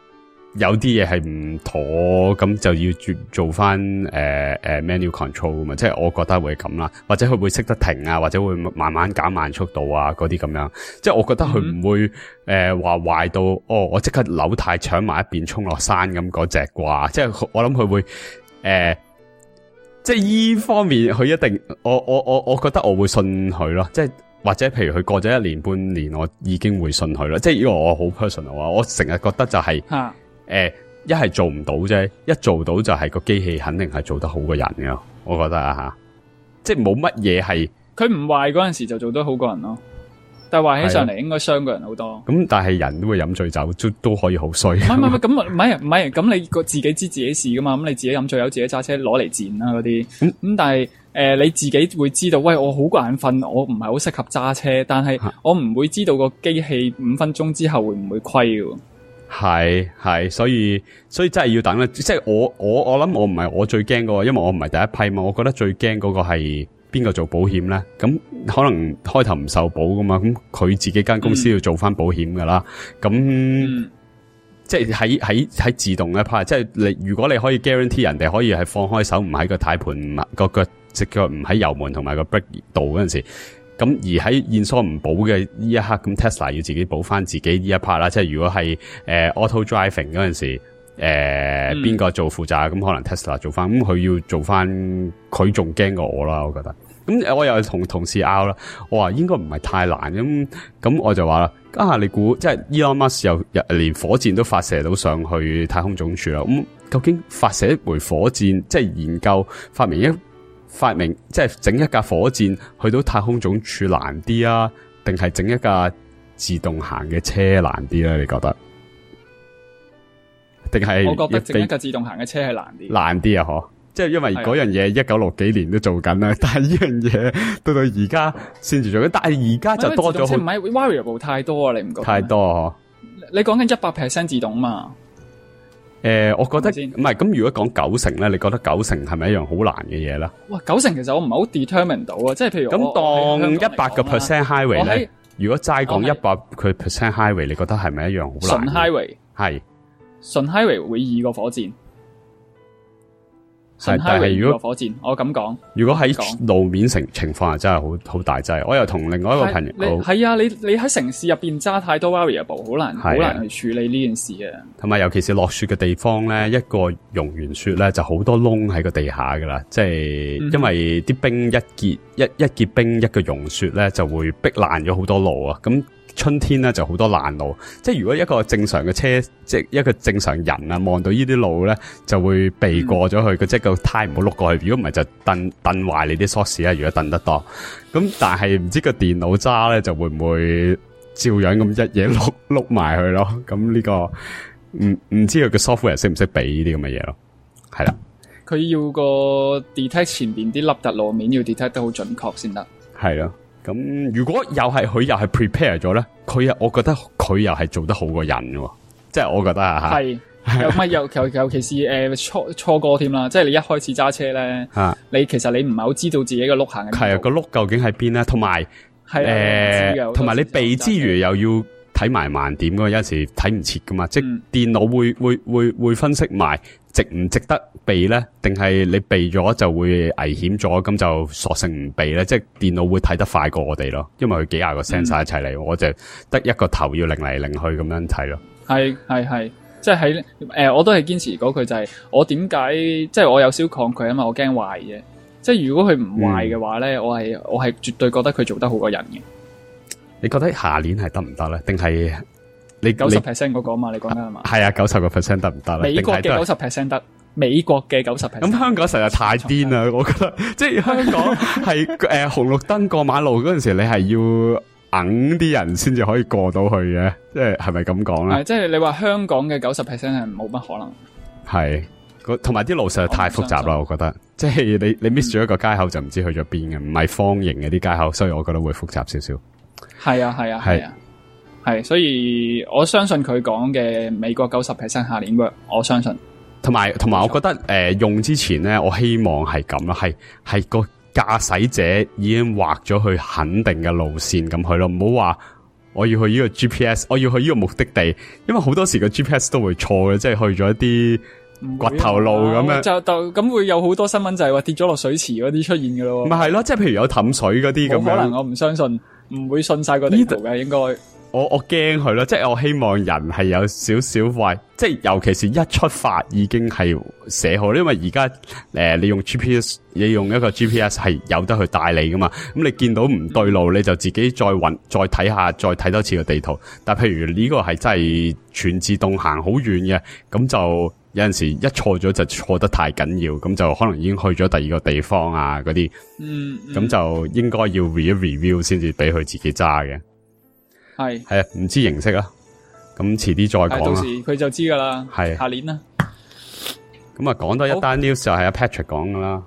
有啲嘢係唔妥，咁就要做翻manual control 嘛，即係我覺得會咁啦，或者佢會識得停啊，或者會慢慢減慢速度啊，嗰啲咁樣，即係我覺得佢唔會話壞到我即刻扭軚搶埋一邊衝落山咁嗰隻啩，即係我諗佢會即係依方面佢一定我覺得我會信佢咯，即係。或者譬如佢過咗1年半年，我已經會信佢啦。即係呢個我好 personal 啊！我成日覺得就係一係做唔到啫，一做到就係個機器肯定係做得好過人嘅。我覺得啊即係冇乜嘢係佢唔壞嗰陣時就做得好過人咯。但係壞起上嚟應該傷過人好多。咁但係人都會飲醉酒，都可以好衰。唔係咁唔係咁你自己知自己事噶嘛？咁你自己飲醉酒自己揸車攞嚟賤啦嗰啲。咁但係。你自己會知道，喂，我好眼瞓，我唔係好適合揸車，但係我唔會知道個機器5分鐘之後會唔會虧嘅。 係，所以真係要等啦。即係我諗我唔係我最驚嗰個，因為我唔係第一批嘛。我覺得最驚嗰個係邊個做保險咧？咁可能開頭唔受保噶嘛，咁佢自己間公司要做翻保險噶啦。咁即係喺自動一 part，即係如果你可以 guarantee 人哋可以係放開手，唔喺個軚盤個腳。隻腳唔喺油門同埋個 brake 度嗰陣時，咁而喺現疏唔保嘅呢一刻，咁 Tesla 要自己保翻自己呢一 part 啦。即係如果係auto driving 嗰陣時，邊個做負責？咁可能 Tesla 做翻，咁佢要做翻，佢仲驚過我啦，我覺得。咁我又同同事拗啦，我話應該唔係太難咁我就話啦，你估即係 Elon Musk 又連火箭都發射到上去太空總署啦，咁究竟發射一枚火箭，即係研究發明即係整一架火箭去到太空總署難啲啊，定係整一架自動行嘅車難啲咧？你覺得？定係我覺得整一架自動行嘅車係難啲。 難啲啊，嗬！即係因為嗰樣嘢1960幾年都做緊啦，但係呢樣嘢到而家先至做緊，但係而家就多咗好。 唔係 variable 太多啊，你唔覺得？ 太多啊！ 你講緊100% 自動嘛？ 我覺得唔係咁。如果講90%咧，你覺得90%係咪一樣好難嘅嘢咧？ 哇，90%其實我唔係好 determine 到啊，即係譬如咁當100% highway 咧，如果齋講100% highway，你覺得係咪一樣好難？純 highway 係純 highway 會易過火箭。 係，但係如果火箭，我咁講， 如果喺路面情況下真係好大劑。我又同另外一個朋友， 係啊，你喺城市入邊揸太多 variable，好難去處理呢件事啊。同埋尤其是落雪嘅地方咧，一個融完雪咧就好多窿喺個地下噶啦，即係因為啲冰一結冰一個融雪咧就會逼爛咗好多路啊，咁。春天咧就好多爛路，即係如果一個正常嘅車，即係一個正常人啊，望到呢啲路咧，就會避過咗佢，即係個胎唔好碌過去。如果唔係就蹬壞你啲鎖匙啊。如果蹬得多，咁但係唔知個電腦揸咧就會唔會照樣咁一嘢碌埋去咯？咁呢個唔知佢嘅 software 識唔識俾呢啲咁嘅嘢咯？係啦， 佢要個 detect 前邊啲凹凸路面要 detect 得好準確先得。係咯。 咁如果佢又係 prepare 咗咧，我覺得佢又係做得好過人嘅，即係我覺得啊， 係尤其是初哥添啦，即係你一開始揸車咧，其實你唔係好知道自己個轆行緊， 係啊，個轆究竟喺邊咧？同埋同埋你避之餘又要睇埋盲點噶嘛，有陣時睇唔切噶嘛，即係電腦會分析埋值唔值得避咧，定係你避咗就會危險咗，咁就索性唔避咧。即係電腦會睇得快過我哋咯，因為佢幾廿個 sensor 一齊嚟，我就得一個頭要擰嚟擰去咁樣睇咯。 係，即係喺我都係堅持嗰句就係我點解即係我有少抗拒啊嘛，我驚壞嘅。即係如果佢唔壞嘅話咧，我係絕對覺得佢做得好過人嘅。你覺得下年係得唔得咧？定係你 90% 嗰個嘛？你講緊係嘛？ 係啊，90% 得唔得咧？ 美國嘅90% 得，美國嘅90%。 咁香港實在太癲啦！我覺得即係香港係紅綠燈過馬路嗰陣時，你係要揞啲人先至可以過到去嘅，即係咪咁講咧？ 係即係你話香港嘅90% 係冇乜可能。係， 同埋啲路實在太複雜啦，我覺得。即係你 miss 咗一個街口就唔知去咗邊嘅，唔係方形嘅啲街口，所以我覺得會複雜少少。係啊，所以我相信佢講嘅美國90% 下年 work， 我相信。 同埋，我覺得用之前咧，我希望係咁啦，係個駕駛者已經畫咗去肯定嘅路線咁去咯，唔好話我要去呢個 GPS， 我要去呢個目的地，因為好多時個 GPS 都會錯嘅，即係去咗一啲掘頭路咁樣。 就咁會有好多新聞就係話跌咗落水池嗰啲出現㗎咯。 咪係咯，即係譬如有氹水嗰啲咁樣。 可能我唔相信，唔會信晒個地圖嘅應該。 我驚佢咯，即係我希望人係有少少壞，即係尤其是一出發已經係寫好，因為而家你用 GPS， 你用一個 GPS 係有得去帶你噶嘛，咁你見到唔對路，你就自己再揾，再睇下，再睇多次個地圖。但譬如呢個係真係全自動行好遠嘅，咁就有陣時一錯咗就錯得太緊要，咁就可能已經去咗第二個地方啊嗰啲，咁就應該要 review 先至俾佢自己揸嘅。係啊，唔知形式啊，咁遲啲再講啦。 到時佢就知噶啦，係下年啦。 咁啊，講多一單 news 就係阿 Patrick 講噶啦。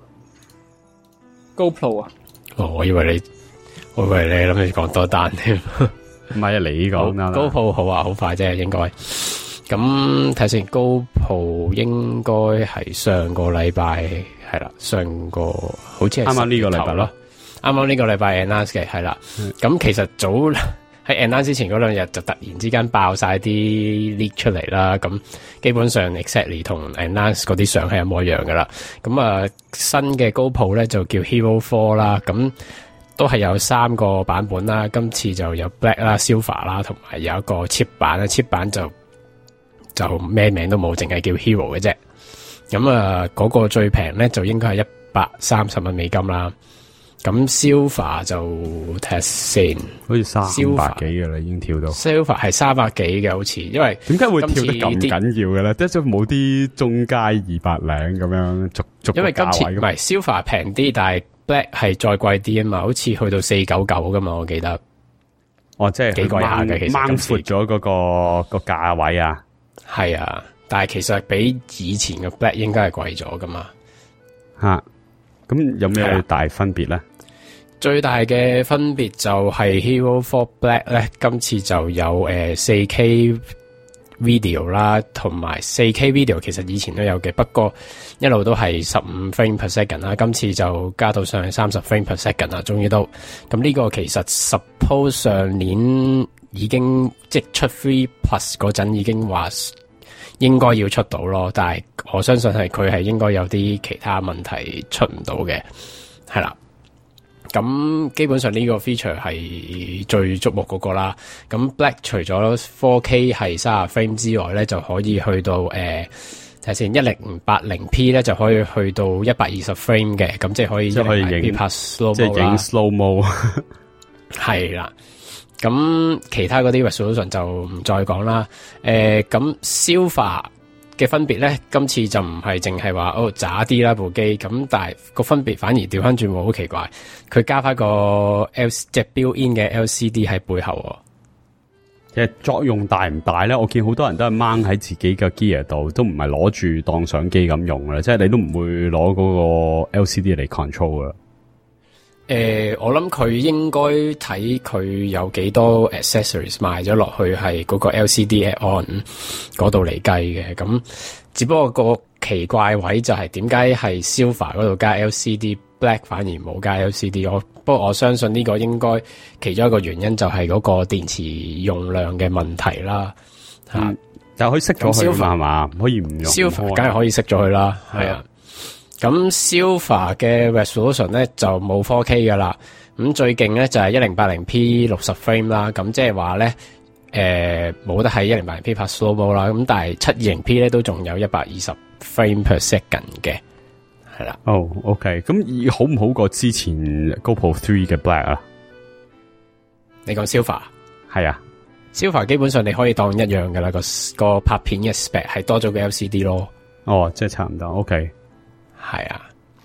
GoPro 啊， 我以為你諗住講多單添， 唔係啊，你講啦。 GoPro 好啊，好快啫，應該。咁睇先 ，GoPro 應該係上個禮拜係啦，好似係啱啱呢個禮拜咯，啱啱呢個禮拜 announce 嘅係啦。咁其實早喺 announce 之前嗰兩日就突然之間爆晒啲 leak 出嚟啦，咁基本上 exactly 同 announce 嗰啲相係一模一樣噶啦。咁啊新嘅 GoPro 咧就叫 Hero 4啦，咁都係有3個版本啦。今次就有 Black 啦、Silver 啦，同埋有一個 cheap 版啦。cheap 版就咩名都冇，淨係叫 Hero 嘅啫。咁啊嗰個最平咧就應該係130蚊美金啦。咁 Silver 就睇下先， 好似300幾嘅啦，已經跳到。 Silver 係300幾嘅，好似，因為點解會跳得咁緊要嘅咧？即係冇啲中階200零咁樣逐因為今次唔係 Silver 平啲，但係 Black 係再貴啲啊嘛，好似去到499噶嘛，我記得。 哦，即係幾貴下嘅，其實掹闊咗嗰個價位啊。 係啊，但係其實比以前嘅 Black 應該係貴咗噶嘛。 吓，咁有咩大分別咧？ 最大嘅分別就係 Hero 4 Black 咧，今次就有4K video 啦，同埋 4K video 其實以前都有嘅，不過一路都係15 frame per second 啦，今次就加到上去30 frame per second 啦，終於都咁呢個其實 suppose 上年已經即出3 Plus 嗰陣已經話應該要出到咯，但係我相信係佢係應該有啲其他問題出唔到嘅，係啦。咁基本上呢個 feature 係最矚目嗰個啦。咁 Black 除咗 4K 係30 frame 之外咧，就可以去到睇下先 1080p 咧就可以去到120 frame 嘅，咁即係可以1080p拍 slow mo 啦，即係影 slow mo 係啦。咁其他嗰啲 resolution 就唔再講啦。咁 Silver 嘅分別咧，今次就唔係淨係話渣啲啦部機，咁但係個分別反而調翻轉喎，好奇怪，佢加翻個即係 built-in 嘅 LCD 喺背後。 其實作用大唔大咧？我見好多人都係掹喺自己嘅 gear 度，都唔係攞住當相機咁用啦，即係你都唔會攞嗰個 LCD 嚟 control 噶。 我諗佢應該睇佢有幾多 accessories 賣咗落去係嗰個 LCD add-on 嗰度嚟計嘅，咁只不過個奇怪位就係點解係 Silver 嗰度加 LCD， Black 反而冇加 LCD。不過我相信呢個應該其中一個原因就係嗰個電池用量嘅問題啦， 就可以熄咗佢係嘛，唔可以唔用。 Silver 梗係可以熄咗佢啦，係啊。咁 Silver 嘅 resolution 咧就冇 4K 噶啦，咁最勁咧就係 1080p 60 frame 啦，咁即係話咧冇得喺 1080p 拍 slow mo 啦，咁但係 720p 咧都仲有120 frame per second 嘅，係啦。 OK， 咁好唔好過之前 GoPro 3嘅 Black 啊？ 你講 Silver 係啊 ，Silver 基本上你可以當一樣噶啦，個拍片嘅 spec 係多咗個 LCD 咯。 即係差唔多 OK。 係啊，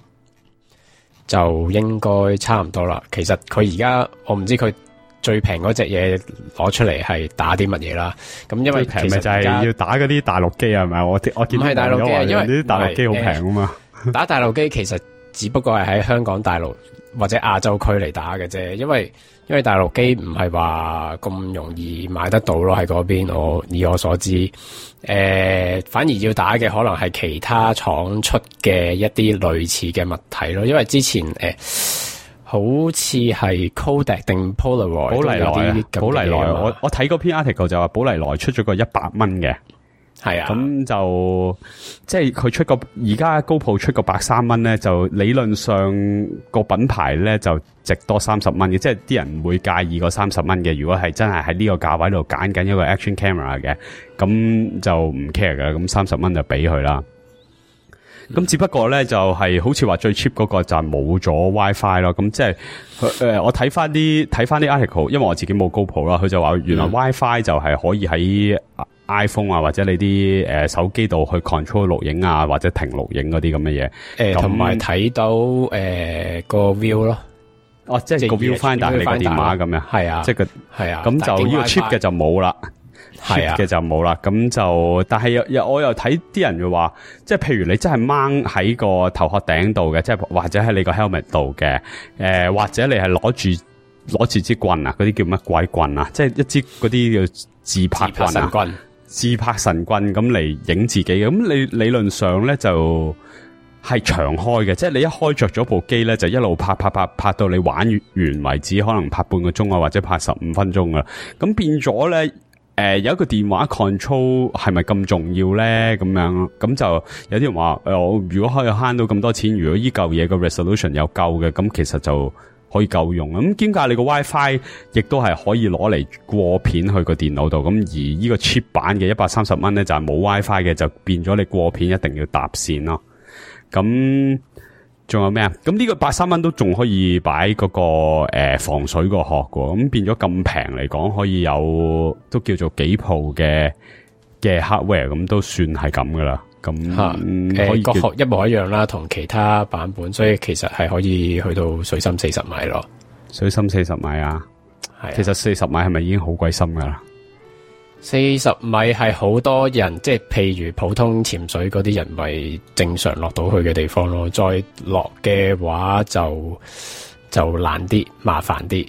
就應該差唔多啦。其實佢而家我唔知佢最平嗰隻嘢攞出嚟係打啲乜嘢啦。咁因為平咪就係要打嗰啲大陸機係咪？我見唔係大陸機，因為啲大陸機好平啊嘛。 打大陸機其實只不過係喺香港、大陸或者亞洲區嚟打嘅啫。因為大陸機唔係話咁容易買得到咯，喺嗰邊以我所知，反而要打嘅可能係其他廠出嘅一啲類似嘅物體咯。因為之前好似係 Kodak 定 Polaroid 寶麗來啊，寶麗來，我睇嗰篇 article 就話寶麗來出咗個100蚊嘅， 係啊， 咁就即係佢出個而家高鋪出個130蚊咧，就理論上個品牌咧就值多30蚊嘅，即係啲人唔會介意個30蚊嘅。如果係真係喺呢個價位度揀緊一個 action camera 嘅，咁就唔 care 噶啦，咁30蚊就俾佢啦。咁只不過咧就係好似話最 cheap 嗰個就係冇咗 WiFi 咯，咁即係我睇翻啲 article， 因為我自己冇 GoPro啦，佢就話原來 WiFi 就係可以喺 iPhone 啊或者你啲手機度去 control 錄影啊或者停錄影嗰啲咁嘅嘢， 同埋睇到個 view 咯， 哦即係個 viewfinder 你個電話咁樣， 係啊， 即係個係啊， 咁就呢個 cheap 嘅就冇啦。 係啊嘅就冇啦，咁就但係我又睇啲人就話，即係譬如你真係掹喺個頭殼頂度嘅，即係或者喺你個 helmet 度嘅，或者你係攞住支棍啊，嗰啲叫乜鬼棍啊？即係一支嗰啲叫自拍棍啊，自拍神棍咁嚟影自己嘅，咁你理論上咧就係長開嘅，即係你一開着咗部機咧，就一路拍到你玩完為止，可能拍半個鐘啊，或者拍15分鐘啊，咁變咗咧。有一個電話 control 係咪咁重要咧？咁樣咁就有啲人話我如果可以慳到咁多錢，如果依嚿嘢個 resolution 有夠嘅，咁其實就可以夠用。咁兼夾你個 WiFi 亦都係可以攞嚟過片去個電腦度。咁而呢個 cheap 版嘅130蚊咧就係冇 WiFi 嘅，就變咗你過片一定要搭線咯。咁仲有咩啊？咁呢個83蚊都仲可以擺嗰個防水個殼喎，咁變咗咁平嚟講，可以有都叫做幾鋪嘅 hardware， 咁都算係咁噶啦。咁可以個殼一模一樣啦，同其他版本，所以其實係可以去到水深40米咯。 水深40米啊，係啊，其實40米係咪已經好鬼深噶啦 ？40米係好多人，即係譬如普通潛水嗰啲人，咪正常落到去嘅地方咯。再落嘅話就難啲，麻煩啲。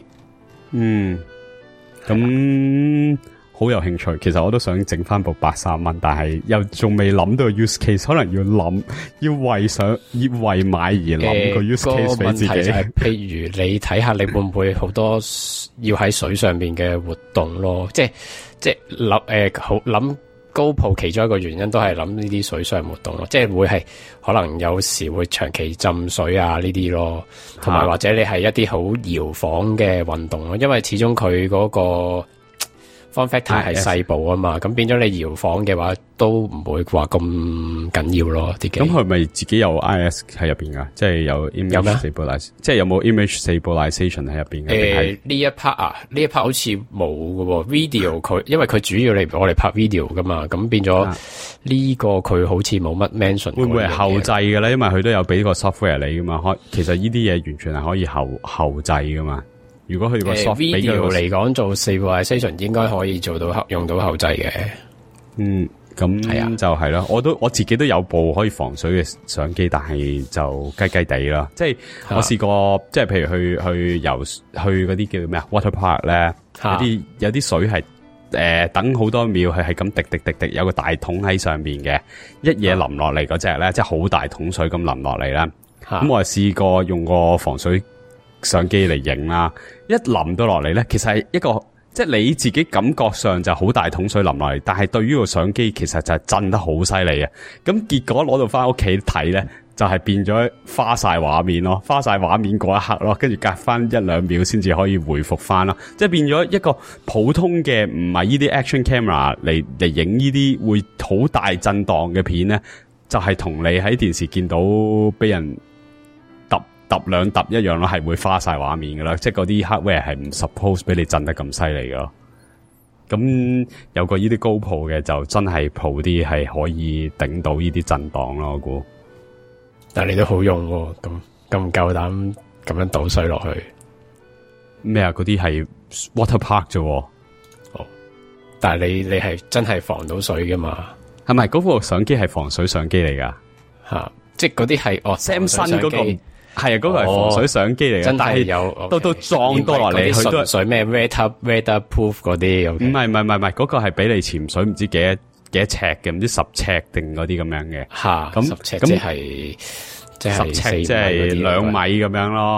咁好有興趣。其實我都想整翻部83蚊，但係又仲未諗到 use case， 可能要為買而諗個 use case 俾自己。 個問題就係，譬如你睇下，你會唔會好多要喺水上面嘅活動咯？即係好諗高鋪，其中一個原因都係諗呢啲水上活動咯，即係會係可能有時會長期浸水啊呢啲咯，同埋或者你係一啲好搖晃嘅運動咯，因為始終佢嗰個form factor 係細部啊嘛，咁變咗你搖晃嘅話都唔會話咁緊要咯啲機。咁佢咪自己有 IS 喺入邊噶？即係有 image stabilization，即係有冇 image stabilization 喺入邊嘅？ 呢一 part 好似冇嘅喎。video 佢因為佢主要嚟我哋拍 video 噶嘛，咁變咗呢個佢好似冇乜 mention。 會唔會係後製嘅咧？因為佢都有俾個 software 你噶嘛，其實呢啲嘢完全係可以後製噶嘛。如果佢個 video 嚟講做 stabilization 應該可以做到用到後製嘅。 咁係啊，就係啦。我自己都有部可以防水嘅相機，但係就雞雞地啦。即係我試過，即係譬如去游去嗰啲叫咩啊 water park 咧，有啲水係等好多秒，係咁滴，有個大桶喺上面嘅，一嘢淋落嚟嗰隻咧，即係好大桶水咁淋落嚟啦。咁我係試過用個防水相機嚟影啦，一淋到落嚟咧，其實係一個即係你自己感覺上就好大桶水淋落嚟，但係對於個相機其實就係震得好犀利啊！咁結果攞到翻屋企睇咧，就係變咗花晒畫面咯，花晒畫面嗰一刻咯，跟住隔翻1-2秒先至可以回復翻咯，即係變咗一個普通嘅唔係呢啲 action camera 嚟影呢啲會好大震盪嘅片咧，就係同你喺電視見到俾人揼兩揼一樣咯，係會花晒畫面噶啦，即係嗰啲 hardware 係唔 suppose 俾你震得咁犀利噶咯。咁有個呢啲高鋪嘅就真係鋪啲係可以頂到呢啲震盪咯，我估。 但係你都好用喎，咁夠膽咁樣倒水落去咩啊？嗰啲係 water park 啫。哦， 但係你係真係防到水噶嘛？ 係咪嗰部相機係防水相機嚟噶？ 吓，即係嗰啲係 Samsung 嗰個。係啊，嗰個係防水相機嚟嘅，但係有都撞多落嚟，佢都水咩 weatherproof 嗰啲。 唔係，嗰個係俾你潛水唔知幾多尺嘅，唔知10尺定嗰啲咁樣嘅。 吓，咁10尺即係 10尺即係2米咁樣咯。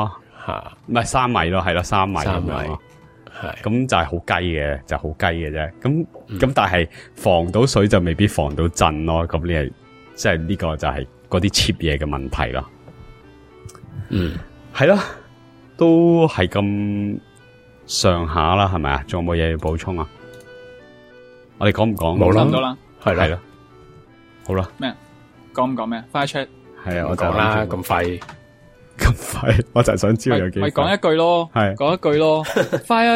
吓， 唔係3米咯，係咯3米咁樣咯。 係咁就係好雞嘅，就好雞嘅啫。咁但係防到水就未必防到震咯。咁你係即係呢個就係嗰啲 cheap 嘢嘅問題咯。係咯，都係咁上下啦，係咪啊？仲有冇嘢要補充啊？我哋講唔講？ 差唔多啦， 係啦， 好啦。 咩？講唔講咩 ？Fire Chat 係啊，我就講啦，咁快， 我就係想知道有幾咪講一句咯， 係講一句咯。Fire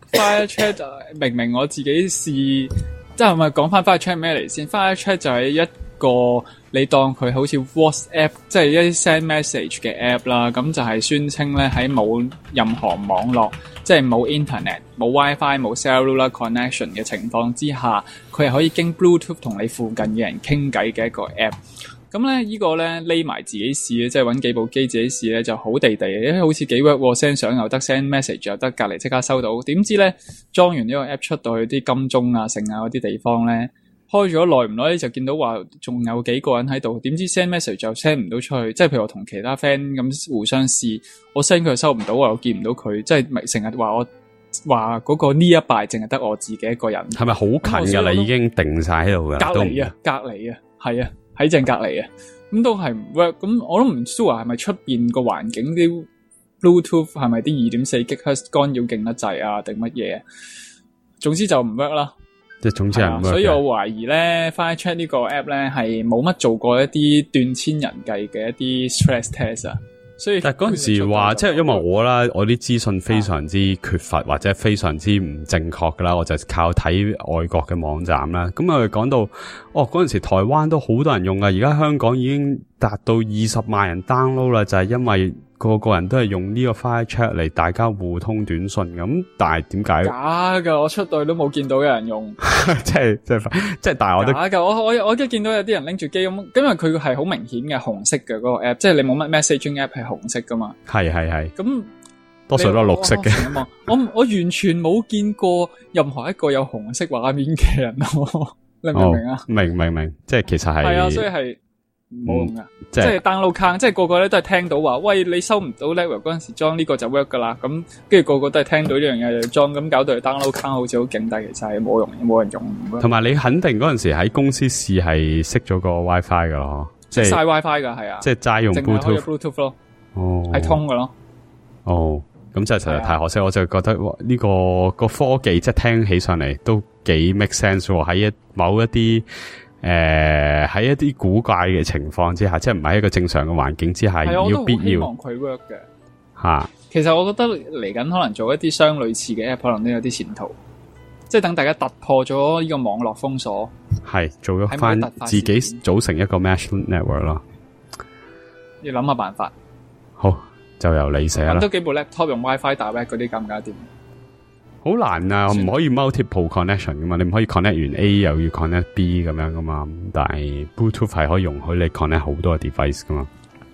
Chat 明明我自己試，即係咪講翻 Fire Chat 咩嚟先 ？Fire Chat 就係一個你當佢好似 WhatsApp， 即係一啲 send message 嘅 app 啦。咁就係宣稱咧喺冇任何網絡，即係冇 internet、冇 WiFi、冇 cellular connection 嘅情況之下，佢係可以經 Bluetooth 同你附近嘅人傾偈嘅一個 app。咁咧，呢個咧匿埋自己試咧，即係揾幾部機自己試咧，就好地地，因為好似幾 work，send 相又得，send message 又得，隔離即刻收到。點知咧裝完呢個 app 出到去啲金鐘啊、城啊嗰啲地方咧，開咗耐唔耐就見到話仲有幾個人喺度，點知 send message 就 send 唔到出去。即係譬如我同其他 friend 咁互相試，我 send 佢又收唔到，我又見唔到佢，即係咪成日話我話嗰個呢一bài淨係得我自己一個人？ 係咪好近㗎啦？已經定晒喺度㗎。 隔離啊，隔離啊，係啊。喺正隔離啊，咁都係唔 work，咁我都唔 sure 係咪出邊個環境啲 Bluetooth 係咪啲 2.4 GHz 干擾勁得滯啊，定乜嘢？總之就唔 work 啦。 即係總之係唔 work。 所以我懷疑咧 ，Fire Chat 呢個 app 咧係冇乜做過一啲斷千人計嘅一啲 stress test 啊。所以但係嗰陣時話，即係因為我啲資訊非常之缺乏或者非常之唔正確噶啦，我就靠睇外國嘅網站啦。咁我哋講到，嗰陣時台灣都好多人用噶，而家香港已經達到20萬人 download 啦，就係因為個個人都係用呢個 Fire Chat 嚟大家互通短信咁。但係點解假噶？我出到去都冇見到有人用， 即係，但係我都假噶。我一見到有啲人拎住機咁，因為佢係好明顯嘅紅色嘅嗰個 app， 即係你冇乜 messaging app 係紅色噶嘛。係。咁多數都係綠色嘅。 我完全冇見過任何一個有紅色畫面嘅人咯。你明唔明啊？ 明，即係其實係啊，所以係冇用噶。即係 download account，即係個個咧都係聽到話，喂，你收唔到 network 嗰陣時裝呢個就 work 噶啦。咁跟住個個都係聽到呢樣嘢就裝，咁搞到 download account 好似好勁，但係其實係冇用，冇人用。同埋你肯定嗰陣時喺公司試係熄咗個 WiFi 噶咯，即係晒 WiFi 噶，係啊， 即係齋用 Bluetooth 咯，係通噶咯。 咁真係實在太可惜，我就覺得呢個科技即係聽起上嚟都幾 make sense 喎。喺某一啲喺一啲古怪嘅情況之下，即係唔係一個正常嘅環境之下，要必要。 希望佢 work 嘅。其實我覺得嚟緊可能做一啲相類似嘅 app， 可能都有啲前途。即係等大家突破咗呢個網絡封鎖， 係做咗翻自己組成一個 mesh network 咯。 要諗下辦法。 好。就由你寫啦。 咁都幾部 laptop 用 WiFi 打 web 嗰啲，搞唔搞掂？ 好難啊！唔可以 multiple connection 噶嘛，你唔可以 connect 完 A 又要 connect B 咁樣噶嘛。但係 Bluetooth 係可以容許你 connect 好多 device 噶嘛。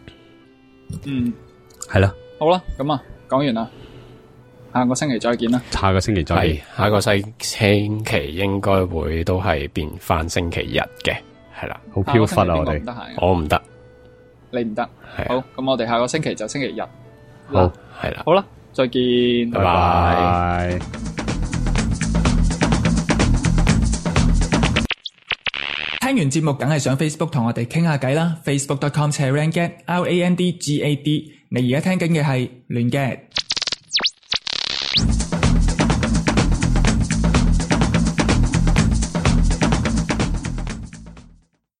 係啦。 好啦，咁啊，講完啦。下個星期再見啦。 下個星期再見。 下個星期應該會都係變翻星期日嘅，係啦。 好飄忽啊！ 我唔得。 你唔得，好，咁我哋下個星期就星期日， 好，係啦， 好啦，再見， 拜拜。 聽完節目梗係上 Facebook 同我哋傾下偈啦 ，Facebook.com/Rangad，RANDGAD，你而家聽緊嘅係亂 gad。